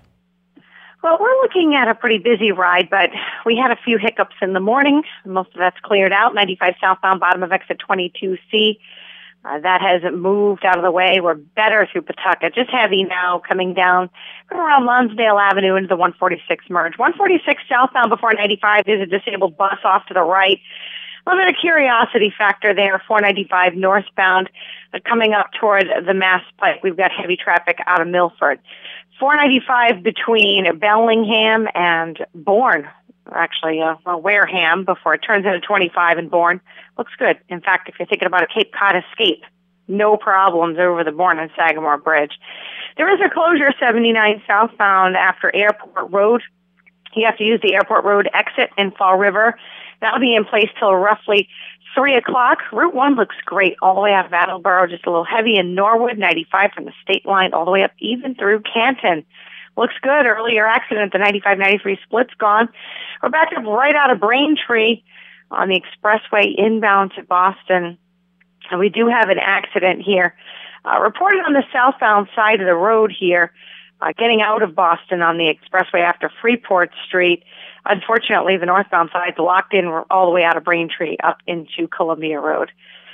S4: Well, we're looking at a pretty busy ride, but we had a few hiccups in the morning. Most of that's cleared out. ninety-five southbound, bottom of exit twenty-two C. Uh, that has moved out of the way. We're better through Pawtucket. Just heavy now coming down around Lonsdale Avenue into the one forty-six merge. one forty-six southbound before ninety-five is a disabled bus off to the right. A little bit of curiosity factor there. four ninety-five northbound, but coming up toward the Mass Pike, we've got heavy traffic out of Milford. four ninety-five between Bellingham and Bourne. Actually, uh, well, Wareham before it turns into twenty-five in Bourne. Looks good. In fact, if you're thinking about a Cape Cod escape, no problems over the Bourne and Sagamore Bridge. There is a closure seventy-nine southbound after Airport Road. You have to use the Airport Road exit in Fall River. That'll be in place till roughly three o'clock. Route one looks great all the way out of Attleboro, just a little heavy in Norwood, ninety-five from the state line all the way up even through Canton. Looks good. Earlier accident, the ninety-five ninety-three split's gone. We're back up right out of Braintree on the expressway inbound to Boston. And we do have an accident here. Uh, reported on the southbound side of the road here, uh, getting out of Boston on the expressway after Freeport Street. Unfortunately, the northbound side's locked in all the way out of Braintree up into Columbia Road.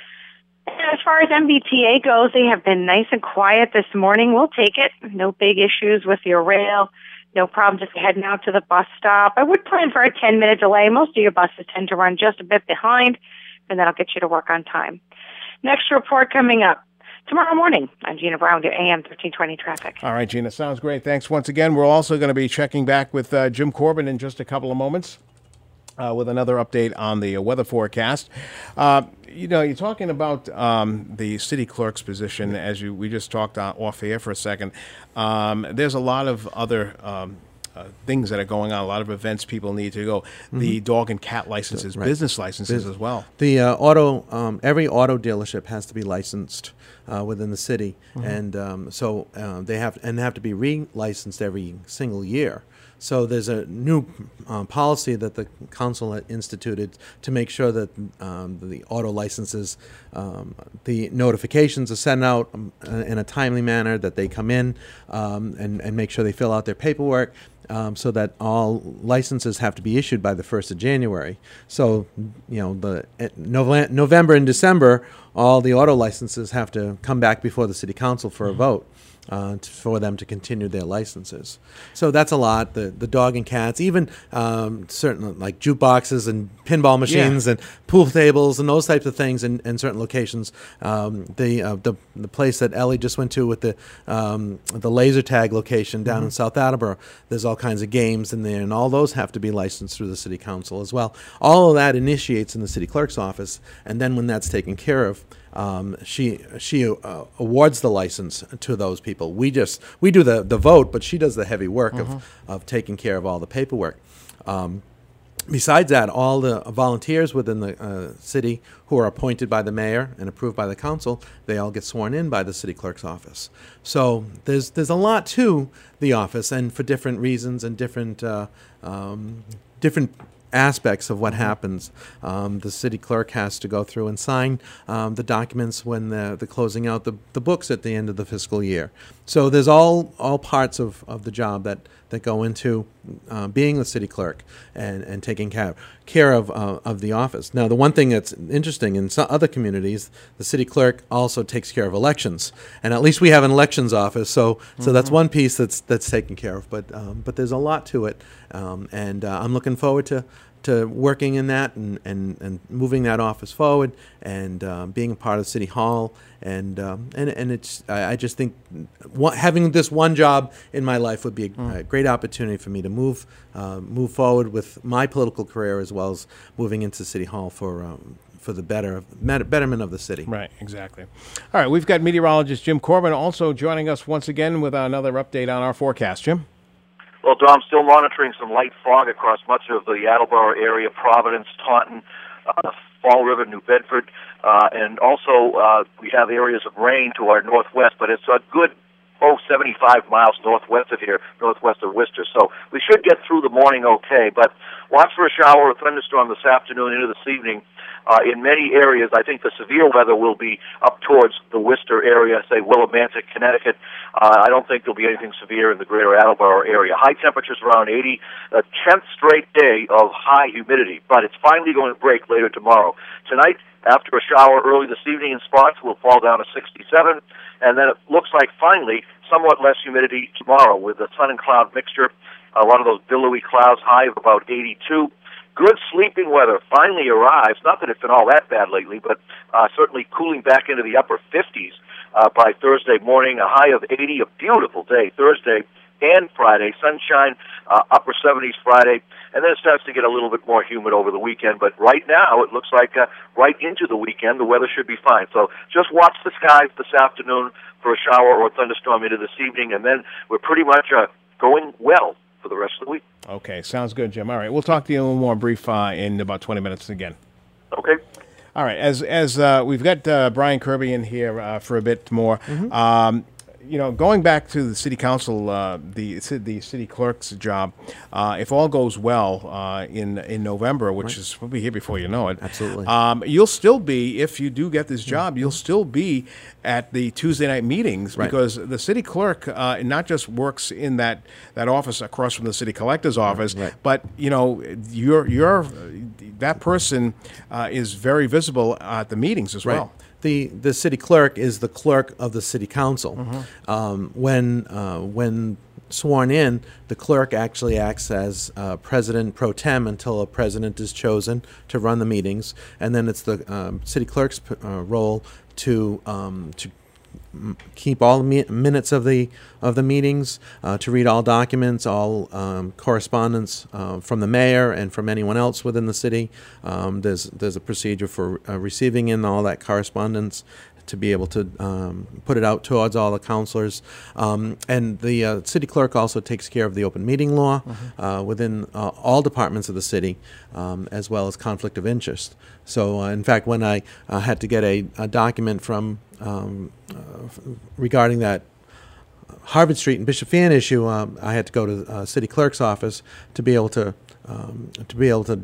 S4: And as far as M B T A goes, they have been nice and quiet this morning. We'll take it. No big issues with your rail. No problem just heading out to the bus stop. I would plan for a ten-minute delay. Most of your buses tend to run just a bit behind, and that'll get you to work on time. Next report coming up tomorrow morning. I'm Gina Brown, your A M thirteen twenty traffic.
S1: All right, Gina, sounds great. Thanks once again. We're also going to be checking back with uh, Jim Corbin in just a couple of moments uh, with another update on the uh, weather forecast. Uh, you know, you're talking about um, the city clerk's position, as you we just talked uh, off air for a second. Um, there's a lot of other um, Uh, things that are going on, a lot of events people need to go. Mm-hmm. The dog and cat licenses, right. business licenses Bus- as well.
S2: The uh, auto, um, every auto dealership has to be licensed uh, within the city, mm-hmm. and um, so uh, they have and they have to be re-licensed every single year. So there's a new uh, policy that the council had instituted to make sure that um, the auto licenses, um, the notifications are sent out um, in a timely manner, that they come in um, and, and make sure they fill out their paperwork. Um, so that all licenses have to be issued by the first of January. So, you know, the Nove- November and December, all the auto licenses have to come back before the city council for a vote uh, to, for them to continue their licenses. So that's a lot. The the dog and cats, even um, certain like jukeboxes and pinball machines yeah. and pool tables and those types of things in, in certain locations. Um, the, uh, the the place that Ellie just went to with the um, the laser tag location down mm-hmm. in South Attleboro, there's all kinds of games in there, and all those have to be licensed through the city council as well. All of that initiates in the city clerk's office, and then when that's taken care of, Um, she she uh, awards the license to those people. We just we do the, the vote, but she does the heavy work mm-hmm. of, of taking care of all the paperwork. Um, besides that, all the volunteers within the uh, city who are appointed by the mayor and approved by the council, they all get sworn in by the city clerk's office. So there's there's a lot to the office, and for different reasons and different uh, um, different. aspects of what happens. Um, the city clerk has to go through and sign um, the documents when the, the closing out the, the books at the end of the fiscal year. So there's all all parts of, of the job that, that go into uh, being the city clerk and, and taking care, care of uh, of the office. Now, the one thing that's interesting in some other communities, the city clerk also takes care of elections, and at least we have an elections office. So mm-hmm. so that's one piece that's that's taken care of. But um, but there's a lot to it, um, and uh, I'm looking forward to. to working in that and, and, and moving that office forward and um, being a part of City Hall. And um, and, and it's I, I just think one, having this one job in my life would be a, mm. a great opportunity for me to move uh, move forward with my political career as well as moving into City Hall for um, for the better betterment of the city.
S1: Right, exactly. All right, we've got meteorologist Jim Corbin also joining us once again with another update on our forecast. Jim?
S12: Well, Dom, still monitoring some light fog across much of the Attleboro area, Providence, Taunton, uh, Fall River, New Bedford, uh, and also uh, we have areas of rain to our northwest, but it's a good, oh, seventy-five miles northwest of here, northwest of Worcester. So we should get through the morning okay, but watch for a shower or thunderstorm this afternoon into this evening. Uh, in many areas, I think the severe weather will be up towards the Worcester area, say Willimantic, Connecticut. Uh, I don't think there'll be anything severe in the greater Attleboro area. High temperatures around eighty, a tenth straight day of high humidity, but it's finally going to break later tomorrow. Tonight, after a shower early this evening in spots, we'll fall down to sixty-seven, and then it looks like finally somewhat less humidity tomorrow with the sun and cloud mixture. A lot of those billowy clouds, high of about eighty-two. Good sleeping weather finally arrives. Not that it's been all that bad lately, but uh, certainly cooling back into the upper fifties uh, by Thursday morning. A high of eighty, a beautiful day Thursday and Friday. Sunshine, uh, upper seventies Friday, and then it starts to get a little bit more humid over the weekend. But right now, it looks like uh, right into the weekend, the weather should be fine. So just watch the skies this afternoon for a shower or a thunderstorm into this evening, and then we're pretty much uh, going well for the rest of the week.
S1: Okay, sounds good, Jim. All right, we'll talk to you a little more brief uh, in about twenty minutes again.
S12: Okay.
S1: All right, as as uh, we've got uh, Brian Kirby in here uh, for a bit more.
S2: Mm-hmm.
S1: Um, you know, going back to the city council, uh, the the city clerk's job, uh, if all goes well uh, in in November, which
S2: Right.
S1: is we'll be here before you know it.
S2: Absolutely.
S1: Um, you'll still be, if you do get this job, you'll still be at the Tuesday night meetings
S2: Right.
S1: because the city clerk uh, not just works in that, that office across from the city collector's office,
S2: Right.
S1: but you know, you're you're that person uh, is very visible at the meetings as
S2: Right.
S1: well.
S2: The the city clerk is the clerk of the city council.
S1: Mm-hmm.
S2: Um, when uh, when sworn in, the clerk actually acts as uh, president pro tem until a president is chosen to run the meetings, and then it's the um, city clerk's uh, role to um, to m- keep all the mi- minutes of the of the meetings, uh, to read all documents, all um, correspondence uh, from the mayor and from anyone else within the city. Um, there's there's a procedure for uh, receiving in all that correspondence, to be able to um, put it out towards all the councilors. Um, and the uh, city clerk also takes care of the open meeting law uh, within uh, all departments of the city, um, as well as conflict of interest. So, uh, in fact, when I uh, had to get a, a document from um, uh, f- regarding that Harvard Street and Bishop Fan issue, um, I had to go to the uh, city clerk's office to be able to um, to be able to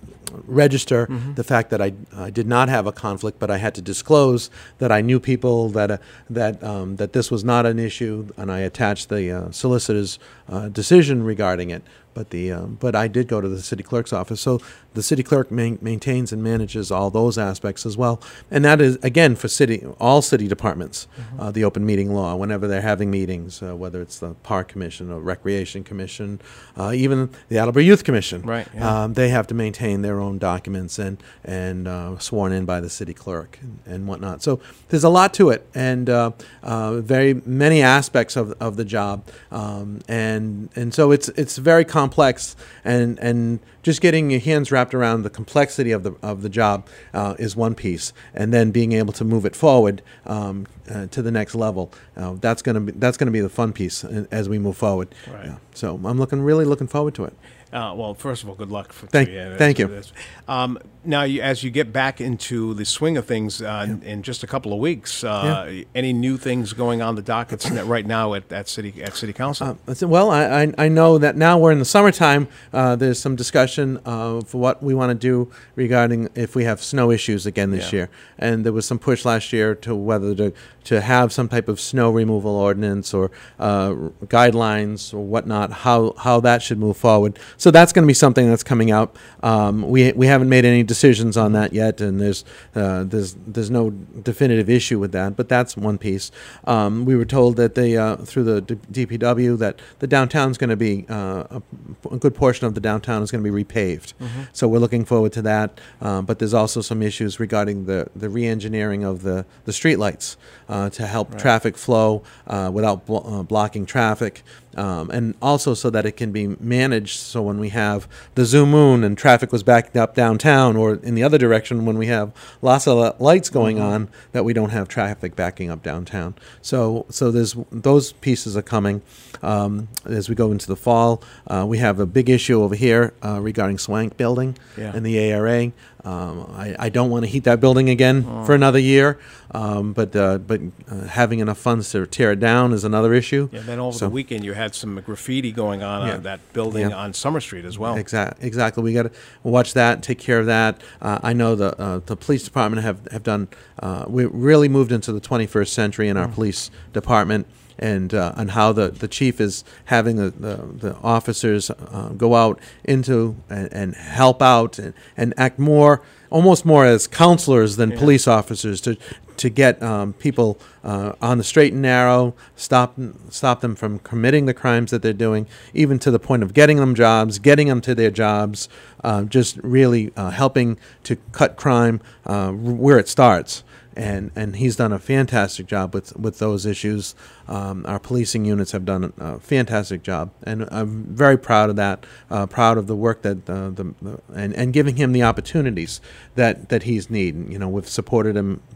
S2: register
S1: Mm-hmm.
S2: the fact that I, I did not have a conflict, but I had to disclose that I knew people that uh, that um, that this was not an issue, and I attached the uh, solicitor's uh, decision regarding it. But the um, but I did go to the city clerk's office, so the city clerk main, maintains and manages all those aspects as well, and that is again for city all city departments,
S1: Mm-hmm.
S2: uh, the open meeting law. Whenever they're having meetings, uh, whether it's the Park Commission or Recreation Commission, uh, even the Attleboro Youth Commission,
S1: Right, yeah.
S2: um, they have to maintain their own documents and and uh, sworn in by the city clerk and, and whatnot. So there's a lot to it, and uh, uh, very many aspects of of the job, um, and and so it's it's very complex, and and just getting your hands wrapped around the complexity of the of the job uh, is one piece, and then being able to move it forward um, uh, to the next level. Uh, that's gonna be that's gonna be the fun piece uh, as we move forward.
S1: Right.
S2: Yeah. So I'm looking really looking forward to it.
S1: Uh, well, first of all, good luck. For
S2: Thank-
S1: to you.
S2: thank you.
S1: That's- Um, now, you, as you get back into the swing of things uh, in, in just a couple of weeks, uh, any new things going on the dockets net right now at, at city at city council?
S2: Uh, I said, well, I, I I know that now we're in the summertime. Uh, there's some discussion of what we want to do regarding if we have snow issues again this
S1: Yeah.
S2: year. And there was some push last year to whether to to have some type of snow removal ordinance or uh, guidelines or whatnot. How how that should move forward. So that's going to be something that's coming out. Um, we we haven't made any decisions on that yet, and there's uh, there's there's no definitive issue with that. But that's one piece. Um, we were told that they uh, through the D- D P W that the downtown's going to be uh, a, a good portion of the downtown is going to be repaved.
S1: Mhm.
S2: So we're looking forward to that. Um, but there's also some issues regarding the the re-engineering of the the streetlights uh, to help
S1: Right.
S2: traffic flow uh, without blo- uh, blocking traffic. Um, and also so that it can be managed, so when we have the Zoom Moon and traffic was backing up downtown, or in the other direction when we have lots of li- lights going
S1: Mhm.
S2: on, that we don't have traffic backing up downtown. So so there's those pieces are coming. Um, as we go into the fall, uh, we have a big issue over here uh, regarding Swank Building
S1: Yeah.
S2: and the A R A. Um, I, I don't want to heat that building again
S1: Oh.
S2: for another year, um, but uh, but uh, having enough funds to tear it down is another issue.
S1: Yeah, then over
S2: So-
S1: the weekend you had some graffiti going on
S2: Yeah.
S1: on that building
S2: Yeah.
S1: on Summer Street as well.
S2: Exactly. Exactly. We got to watch that, take care of that. Uh, I know the uh, the police department have have done. Uh, we really moved into the twenty-first century in our
S1: Mm.
S2: police department, and uh, and how the, the chief is having the the, the officers uh, go out into and, and help out and, and act more, almost more as counselors than
S1: Yeah.
S2: police officers to to get um, people uh, on the straight and narrow, stop stop them from committing the crimes that they're doing, even to the point of getting them jobs, getting them to their jobs, uh, just really uh, helping to cut crime uh, where it starts. And and he's done a fantastic job with, with those issues. Um, our policing units have done a fantastic job, and I'm very proud of that. Uh, proud of the work that uh, the, the and and giving him the opportunities that, that he's needed. You know, we've supported him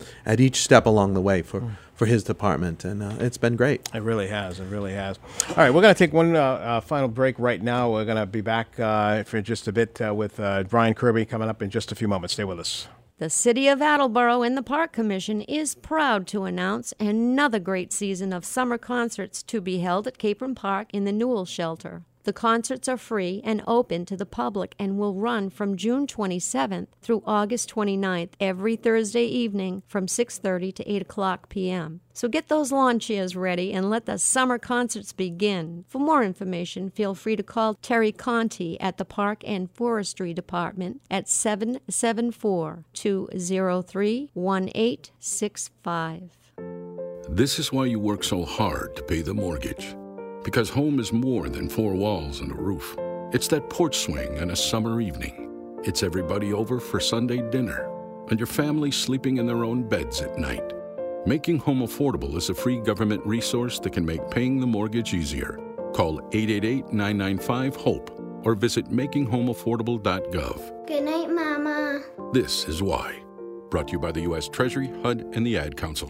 S2: at each step along the way for, for his department, and uh, it's been great.
S1: It really has. It really has. All right, we're going to take one uh, uh, final break right now. We're going to be back uh, for just a bit uh, with uh, Brian Kirby coming up in just a few moments. Stay with us.
S13: The City of Attleboro and the Park Commission is proud to announce another great season of summer concerts to be held at Capron Park in the Newell Shelter. The concerts are free and open to the public and will run from June twenty-seventh through August twenty-ninth every Thursday evening from six thirty to eight o'clock p.m. So get those lawn chairs ready and let the summer concerts begin. For more information, feel free to call Terry Conti at the Park and Forestry Department at seven seven four, two zero three, one eight six five.
S14: This is why you work so hard to pay the mortgage. Because home is more than four walls and a roof. It's that porch swing and a summer evening. It's everybody over for Sunday dinner and your family sleeping in their own beds at night. Making Home Affordable is a free government resource that can make paying the mortgage easier. Call eight eight eight, nine nine five, HOPE or visit making home affordable dot gov.
S3: Good night, Mama.
S14: This is why. Brought to you by the U S Treasury, H U D, and the Ad Council.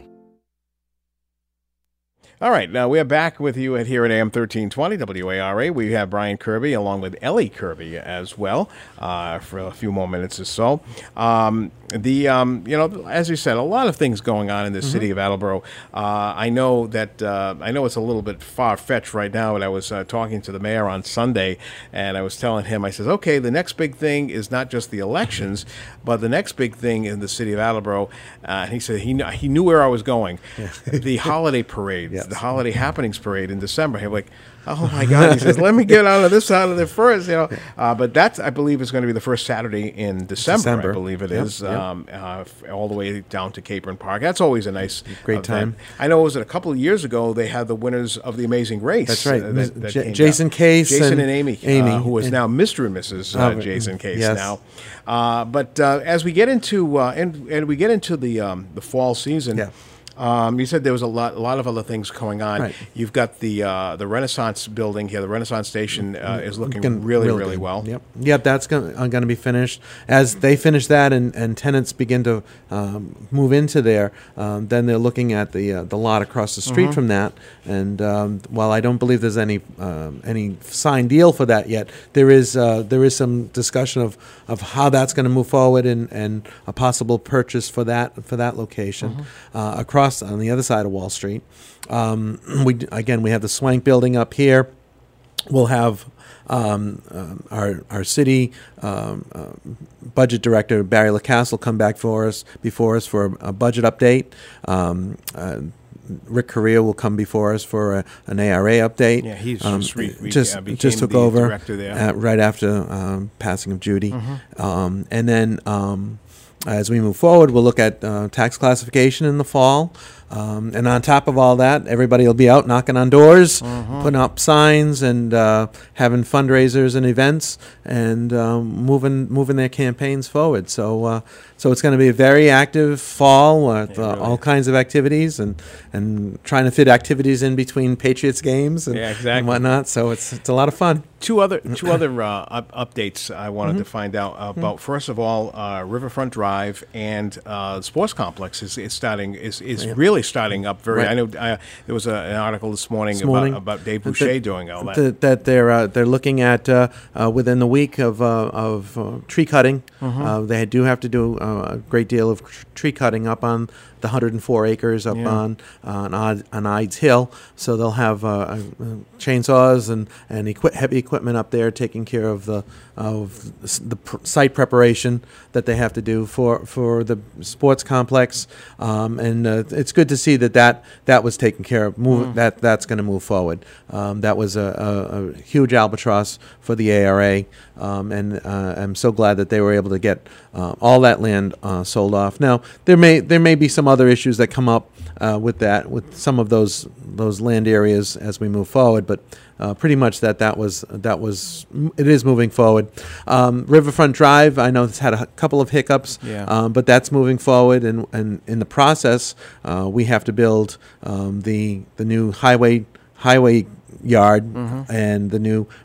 S1: All right, now we are back with you at here at A M thirteen twenty W A R A. We have Brian Kirby along with Ellie Kirby as well uh, for a few more minutes or so. Um, the um, you know, as you said, a lot of things going on in the mm-hmm. city of Attleboro. Uh, I know that uh, I know it's a little bit far fetched right now. But I was uh, talking to the mayor on Sunday, and I was telling him, I says, okay, the next big thing is not just the elections, but the next big thing in the city of Attleboro. Uh, and he said he kn- he knew where I was going. Yeah. The holiday parade. Yes. The holiday happenings parade in December. I'm like, oh my God! He says, let me get out of this holiday first, you know. Uh, but that's, I believe, is going to be the first Saturday in December. December. I believe it is, yep, yep. Um, uh, all the way down to Capron Park. That's always a nice,
S2: great
S1: event.
S2: time.
S1: I know it was a couple of years ago they had the winners of the Amazing Race.
S2: That's right.
S1: Uh, that, that
S2: J- Jason
S1: down.
S2: Case,
S1: Jason and,
S2: and
S1: Amy,
S2: Amy.
S1: Uh, who is now Mister and Missus Uh,
S2: oh,
S1: Jason Case
S2: yes.
S1: now. Uh, but uh, as we get into uh, and and we get into the um, the fall season.
S2: Yeah.
S1: Um, you said there was a lot, a lot of other things going on.
S2: Right.
S1: You've got the uh, the Renaissance building here. The Renaissance station uh, is looking
S2: Looking
S1: really,
S2: real
S1: really
S2: good.
S1: well.
S2: Yep, yep. That's going uh, to be finished. As they finish that, and, and tenants begin to um, move into there, um, then they're looking at the uh, the lot across the street
S1: Mhm.
S2: from that. And um, while I don't believe there's any um, any signed deal for that yet, there is uh, there is some discussion of, of how that's going to move forward and, and a possible purchase for that for that location
S1: Mhm.
S2: uh, across on the other side of Wall Street. Um, we again we have the Swank building up here. We'll have um, um, our our city um, uh, budget director Barry LaCastle come back for us before us for a, a budget update. Um, uh, Rick Correa will come before us for a, an A R A update.
S1: Yeah, he's
S2: um,
S1: just, re- re-
S2: just,
S1: uh, became
S2: just took
S1: the
S2: over
S1: director there.
S2: uh, right after um, passing of Judy.
S1: Mhm.
S2: Um, and then um, as we move forward, we'll look at uh, tax classification in the fall. Um, and on top of all that, everybody will be out knocking on doors,
S1: Mhm.
S2: putting up signs, and uh, having fundraisers and events, and um, moving moving their campaigns forward. So, uh, so it's going to be a very active fall with uh, all kinds of activities, and, and trying to fit activities in between Patriots games and,
S1: Yeah, exactly.
S2: and whatnot. So it's it's a lot of fun.
S1: Two other two other uh, up- updates I wanted
S2: Mhm.
S1: to find out about. First of all, uh, Riverfront Drive and uh, Sports Complex is, is starting is, is
S2: Yeah.
S1: really starting up very.
S2: Right.
S1: I know uh, there was a, an article this morning,
S2: This morning,
S1: about, about Dave
S2: that-
S1: Boucher doing all that.
S2: That, that they're uh, they're looking at uh, uh, within the week of uh, of uh, tree cutting.
S1: Mhm.
S2: Uh, they do have to do uh, a great deal of tr- tree cutting up on the one hundred four acres up
S1: Yeah.
S2: on on, Od- on Ides Hill. So they'll have uh, uh, chainsaws and and equi- heavy equipment up there taking care of the of s- the pr- site preparation that they have to do for for the sports complex. Um, and uh, it's good to see that that, that was taken care of. Move,
S1: Mm.
S2: That that's going to move forward. Um, that was a, a, a huge albatross for the A R A, um, and uh, I'm so glad that they were able to get uh, all that land uh, sold off. Now there may there may be some other issues that come up uh, with that with some of those those land areas as we move forward, but. Uh, pretty much that that was that was it is moving forward. Um, Riverfront Drive, I know it's had a h- couple of hiccups,
S1: Yeah.
S2: um, but that's moving forward. And, and in the process, uh, we have to build um, the the new highway highway yard
S1: Mhm.
S2: and the new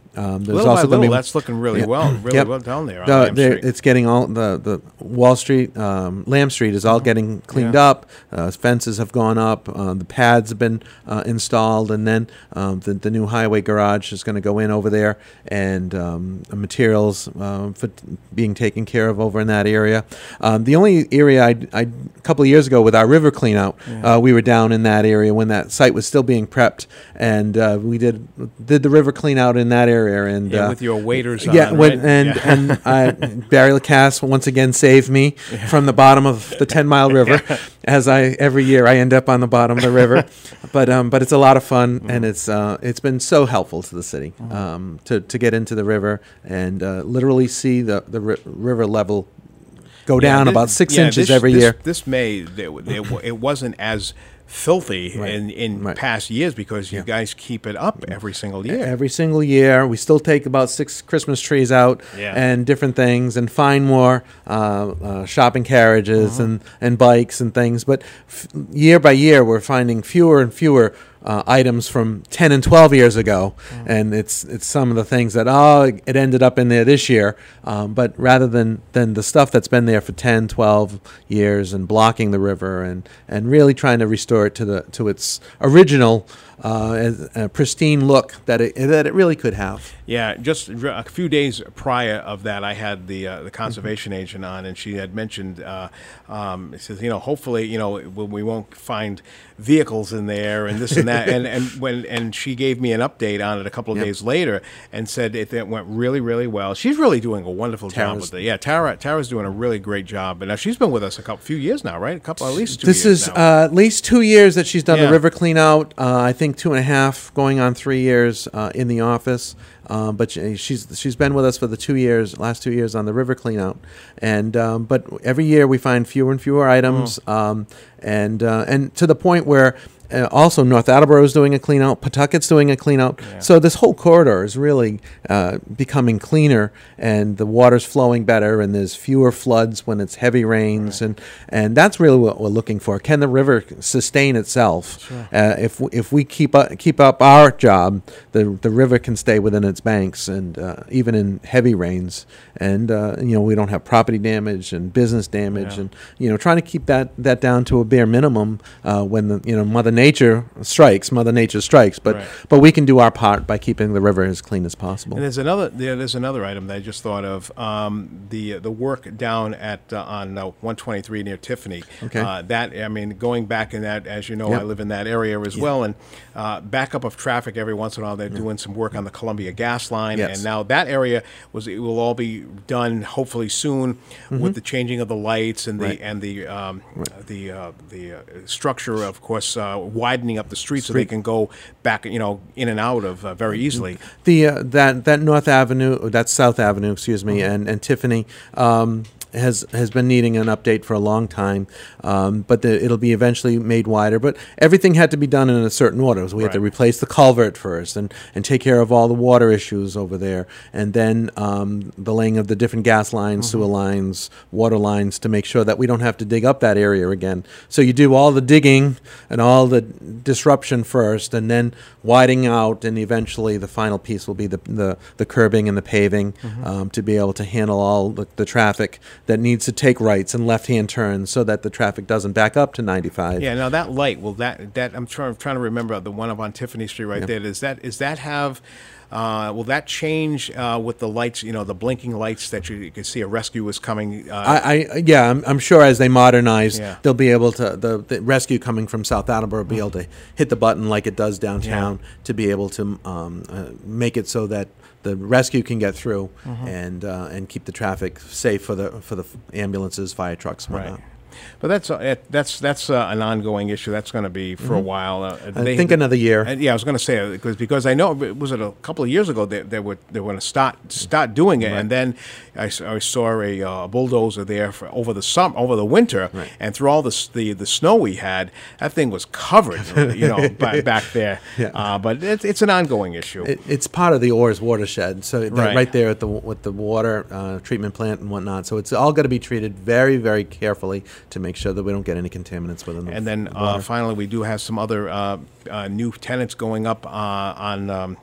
S2: Um, there's
S1: little
S2: also
S1: by
S2: gonna
S1: little,
S2: be-
S1: that's looking really
S2: yeah.
S1: well, really
S2: Yep.
S1: well down there on
S2: The-
S1: Lamb
S2: there-
S1: Street.
S2: It's getting all the, the Wall Street, um, Lamb Street is all getting cleaned
S1: Yeah.
S2: up. Uh, fences have gone up. Uh, the pads have been uh, installed, and then um, the, the new highway garage is going to go in over there, and um, materials uh, for t- being taken care of over in that area. Um, the only area I, I a couple of years ago with our river cleanout,
S1: Yeah.
S2: uh, we were down in that area when that site was still being prepped, and uh, we did did the river clean out in that area. And
S1: Yeah,
S2: uh,
S1: with your waders
S2: yeah,
S1: on,
S2: when,
S1: right?
S2: and
S1: Yeah.
S2: and I, Barry Lacasse once again saved me from the bottom of the Ten Mile River. As I every year I end up on the bottom of the river, but um, but it's a lot of fun, and it's uh, it's been so helpful to the city um, to to get into the river and uh, literally see the the ri- river level go
S1: Yeah,
S2: down
S1: thi-
S2: about six
S1: yeah,
S2: inches
S1: this-
S2: every
S1: this-
S2: year.
S1: This May, there, there, wa- it wasn't as filthy
S2: Right.
S1: in, in past years because you guys keep it up every single year.
S2: Every single year, we still take about six Christmas trees out
S1: Yeah.
S2: and different things, and find more uh, uh, shopping carriages
S1: Uh-huh.
S2: and, and bikes and things. But f- year by year, we're finding fewer and fewer uh, items from ten and twelve years ago, and it's it's some of the things that oh it ended up in there this year. Um, but rather than than the stuff that's been there for ten, twelve years and blocking the river and and really trying to restore it to the to its original uh, as- uh, pristine look that it that it really could have.
S1: Yeah, just r- a few days prior of that, I had the uh, the conservation agent on, and she had mentioned, uh, um, it says, you know, hopefully, you know, we we won't find vehicles in there and this and that, and and when and she gave me an update on it a couple of
S2: Yep.
S1: days later and said it, it went really really well. She's really doing a wonderful job
S2: Tara's-
S1: with it. Yeah, Tara Tara's doing a really great job, and now she's been with us a couple few years now, right? A couple at least two
S2: This
S1: years
S2: is
S1: now.
S2: uh, at least two years that she's done
S1: Yeah.
S2: the river clean out. Uh, I think two and a half, going on three years uh, in the office. Um, but she, she's she's been with us for the two years, last two years on the river clean out, and um, but every year we find fewer and fewer items, um, and uh, and to the point where. Uh, also, North Attleboro is doing a clean out. Pawtucket's doing a clean out. So this whole corridor is really uh, becoming cleaner, and the water's flowing better, and there's fewer floods when it's heavy rains, and, and that's really what we're looking for. Can the river sustain itself?
S1: Sure.
S2: Uh, if we, if we keep up, keep up our job, the the river can stay within its banks, and uh, even in heavy rains, and uh, you know we don't have property damage and business damage,
S1: Yeah.
S2: and you know trying to keep that, that down to a bare minimum uh, when the you know Mother Nature strikes, Mother Nature strikes, but
S1: Right.
S2: but we can do our part by keeping the river as clean as possible.
S1: And there's another yeah, there's another item that I just thought of. Um, the the work down at uh, on uh, one twenty-three near Tiffany.
S2: Okay.
S1: Uh, that I mean, going back in that, as you know,
S2: Yep.
S1: I live in that area as
S2: Yeah.
S1: well, and uh, backup of traffic every once in a while. They're doing some work on the Columbia gas line,
S2: Yes.
S1: and now that area was it will all be done hopefully soon with
S2: Mhm.
S1: the changing of the lights and the
S2: Right.
S1: and the um, the uh, the uh, structure, of course, uh, widening up the street so
S2: Street.
S1: they can go back, you know, in and out of uh, very easily.
S2: The uh, that that North Avenue, that's South Avenue, excuse me, and and Tiffany. Um, has has been needing an update for a long time, um, but the, it'll be eventually made wider. But everything had to be done in a certain order. So we had to
S1: Right.
S2: replace the culvert first, and, and take care of all the water issues over there, and then um, the laying of the different gas lines, sewer lines, water lines, to make sure that we don't have to dig up that area again. So you do all the digging and all the disruption first, and then widening out, and eventually the final piece will be the the, the curbing and the paving
S1: Mhm.
S2: um, to be able to handle all the, the traffic that needs to take rights and left-hand turns so that the traffic doesn't back up to ninety-five.
S1: Yeah, now that light, will that that I'm trying trying to remember the one up on Tiffany Street right
S2: Yeah.
S1: there. Does that is that have uh, will that change uh, with the lights? You know, the blinking lights that you, you can see a rescue is coming. Uh,
S2: I, I yeah, I'm, I'm sure as they modernize,
S1: Yeah.
S2: they'll be able to the, the rescue coming from South Attleboro will be able to hit the button like it does downtown to be able to um, uh, make it so that the rescue can get through
S1: Mhm.
S2: and uh, and keep the traffic safe for the for the ambulances, fire trucks, and whatnot.
S1: Right. But that's uh, it- that's that's uh, an ongoing issue. That's going to be for a
S2: Mhm.
S1: while. Uh,
S2: I think another year.
S1: And, yeah, I was going to say uh, because because I know it was it a couple of years ago they, they were they were going to start start doing it,
S2: Right.
S1: and then I, s- I saw a uh, bulldozer there for over the summer over the winter,
S2: Right.
S1: and through all the, s- the the snow we had, that thing was covered, you know, ba- back there.
S2: Yeah.
S1: Uh, but it's it's an ongoing issue.
S2: It, it's part of the Oars watershed, so that
S1: Right.
S2: right. there at the with the water uh, treatment plant and whatnot. So it's all got to be treated very, very carefully to make sure that we don't get any contaminants within the
S1: And then
S2: the
S1: uh,
S2: water.
S1: finally, we do have some other uh, uh, new tenants going up uh, on um,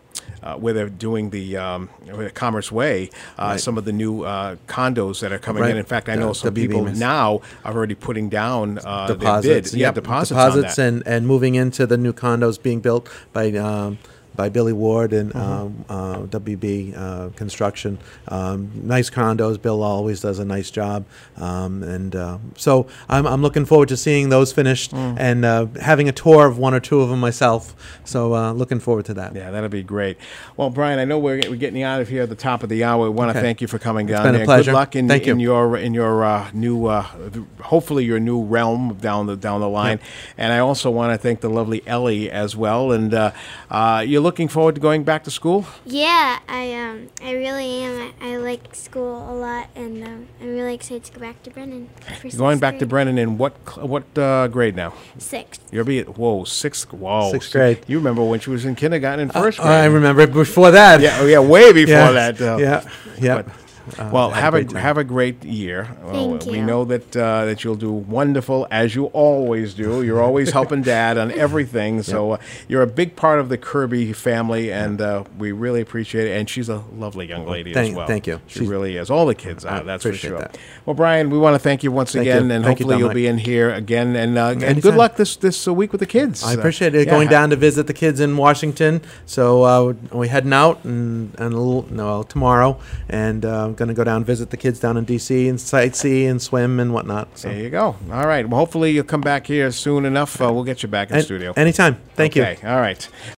S1: uh, where they're doing the um, Commerce Way, uh,
S2: Right.
S1: some of the new uh, condos that are coming
S2: Right.
S1: in. In fact, I
S2: The-
S1: know
S2: the
S1: some
S2: B B
S1: people
S2: Ms.
S1: now are already putting down uh,
S2: deposits.
S1: their bid. Yeah,
S2: Yep,
S1: deposits,
S2: deposits
S1: on that.
S2: and, and moving into the new condos being built by um, by Billy Ward and
S1: Mhm.
S2: um, uh, W B uh, Construction. Um, nice condos. Bill always does a nice job, um, and uh, so I'm I'm looking forward to seeing those finished
S1: Mm.
S2: and uh, having a tour of one or two of them myself. So uh, looking forward to that.
S1: Yeah, that'll be great. Well, Brian, I know we're, we're getting you out of here at the top of the hour. We want to
S2: Okay.
S1: thank you for coming
S2: It's
S1: down
S2: been a
S1: there.
S2: pleasure.
S1: Good luck in,
S2: Thank you.
S1: in your in your uh, new, uh, hopefully your new realm down the down the line.
S2: Yep.
S1: And I also want to thank the lovely Ellie as well. And uh, uh, you're looking forward to going back to school?
S3: Yeah, I um, I really am. I, I like school a lot, and um, I'm really excited to go back to Brennan. For
S1: You're going
S3: sixth
S1: back to
S3: grade.
S1: Brennan in what cl- what uh, grade now?
S3: Sixth.
S1: You'll be at whoa sixth. Whoa,
S2: Sixth grade.
S1: You remember when she was in kindergarten and first grade?
S2: I remember it before that.
S1: Yeah, oh, yeah, way before
S2: Yeah,
S1: that. Uh,
S2: yeah, yeah.
S1: but-
S2: Uh,
S1: well,
S2: had a
S1: have a
S2: great time.
S1: have a great year.
S3: Thank
S1: Uh, We
S3: you.
S1: know that uh, that you'll do wonderful, as you always do. You're always helping Dad on everything. So uh, you're a big part of the Kirby family, and uh, we really appreciate it. And she's a lovely young lady
S2: Thank-
S1: as well.
S2: thank you.
S1: She
S2: She's-
S1: really is. All the kids are.
S2: I
S1: That's for
S2: appreciate
S1: sure.
S2: that.
S1: Well, Brian, we want to thank you once
S2: Thank
S1: again,
S2: you.
S1: and
S2: Thank you,
S1: hopefully you'll
S2: Dominic.
S1: be in here again. And uh, and good
S2: Anytime.
S1: luck this this uh, week with the kids.
S2: I appreciate it.
S1: Uh,
S2: Going
S1: yeah.
S2: down to visit the kids in Washington. So uh, we're heading out and, and a little no tomorrow, and uh, I'm going to go down and visit the kids down in D C and sightsee and swim and whatnot. So.
S1: There you go. All right. Well, hopefully you'll come back here soon enough. Uh, we'll get you back in
S2: An-
S1: studio.
S2: Anytime. Thank you.
S1: Okay. All right.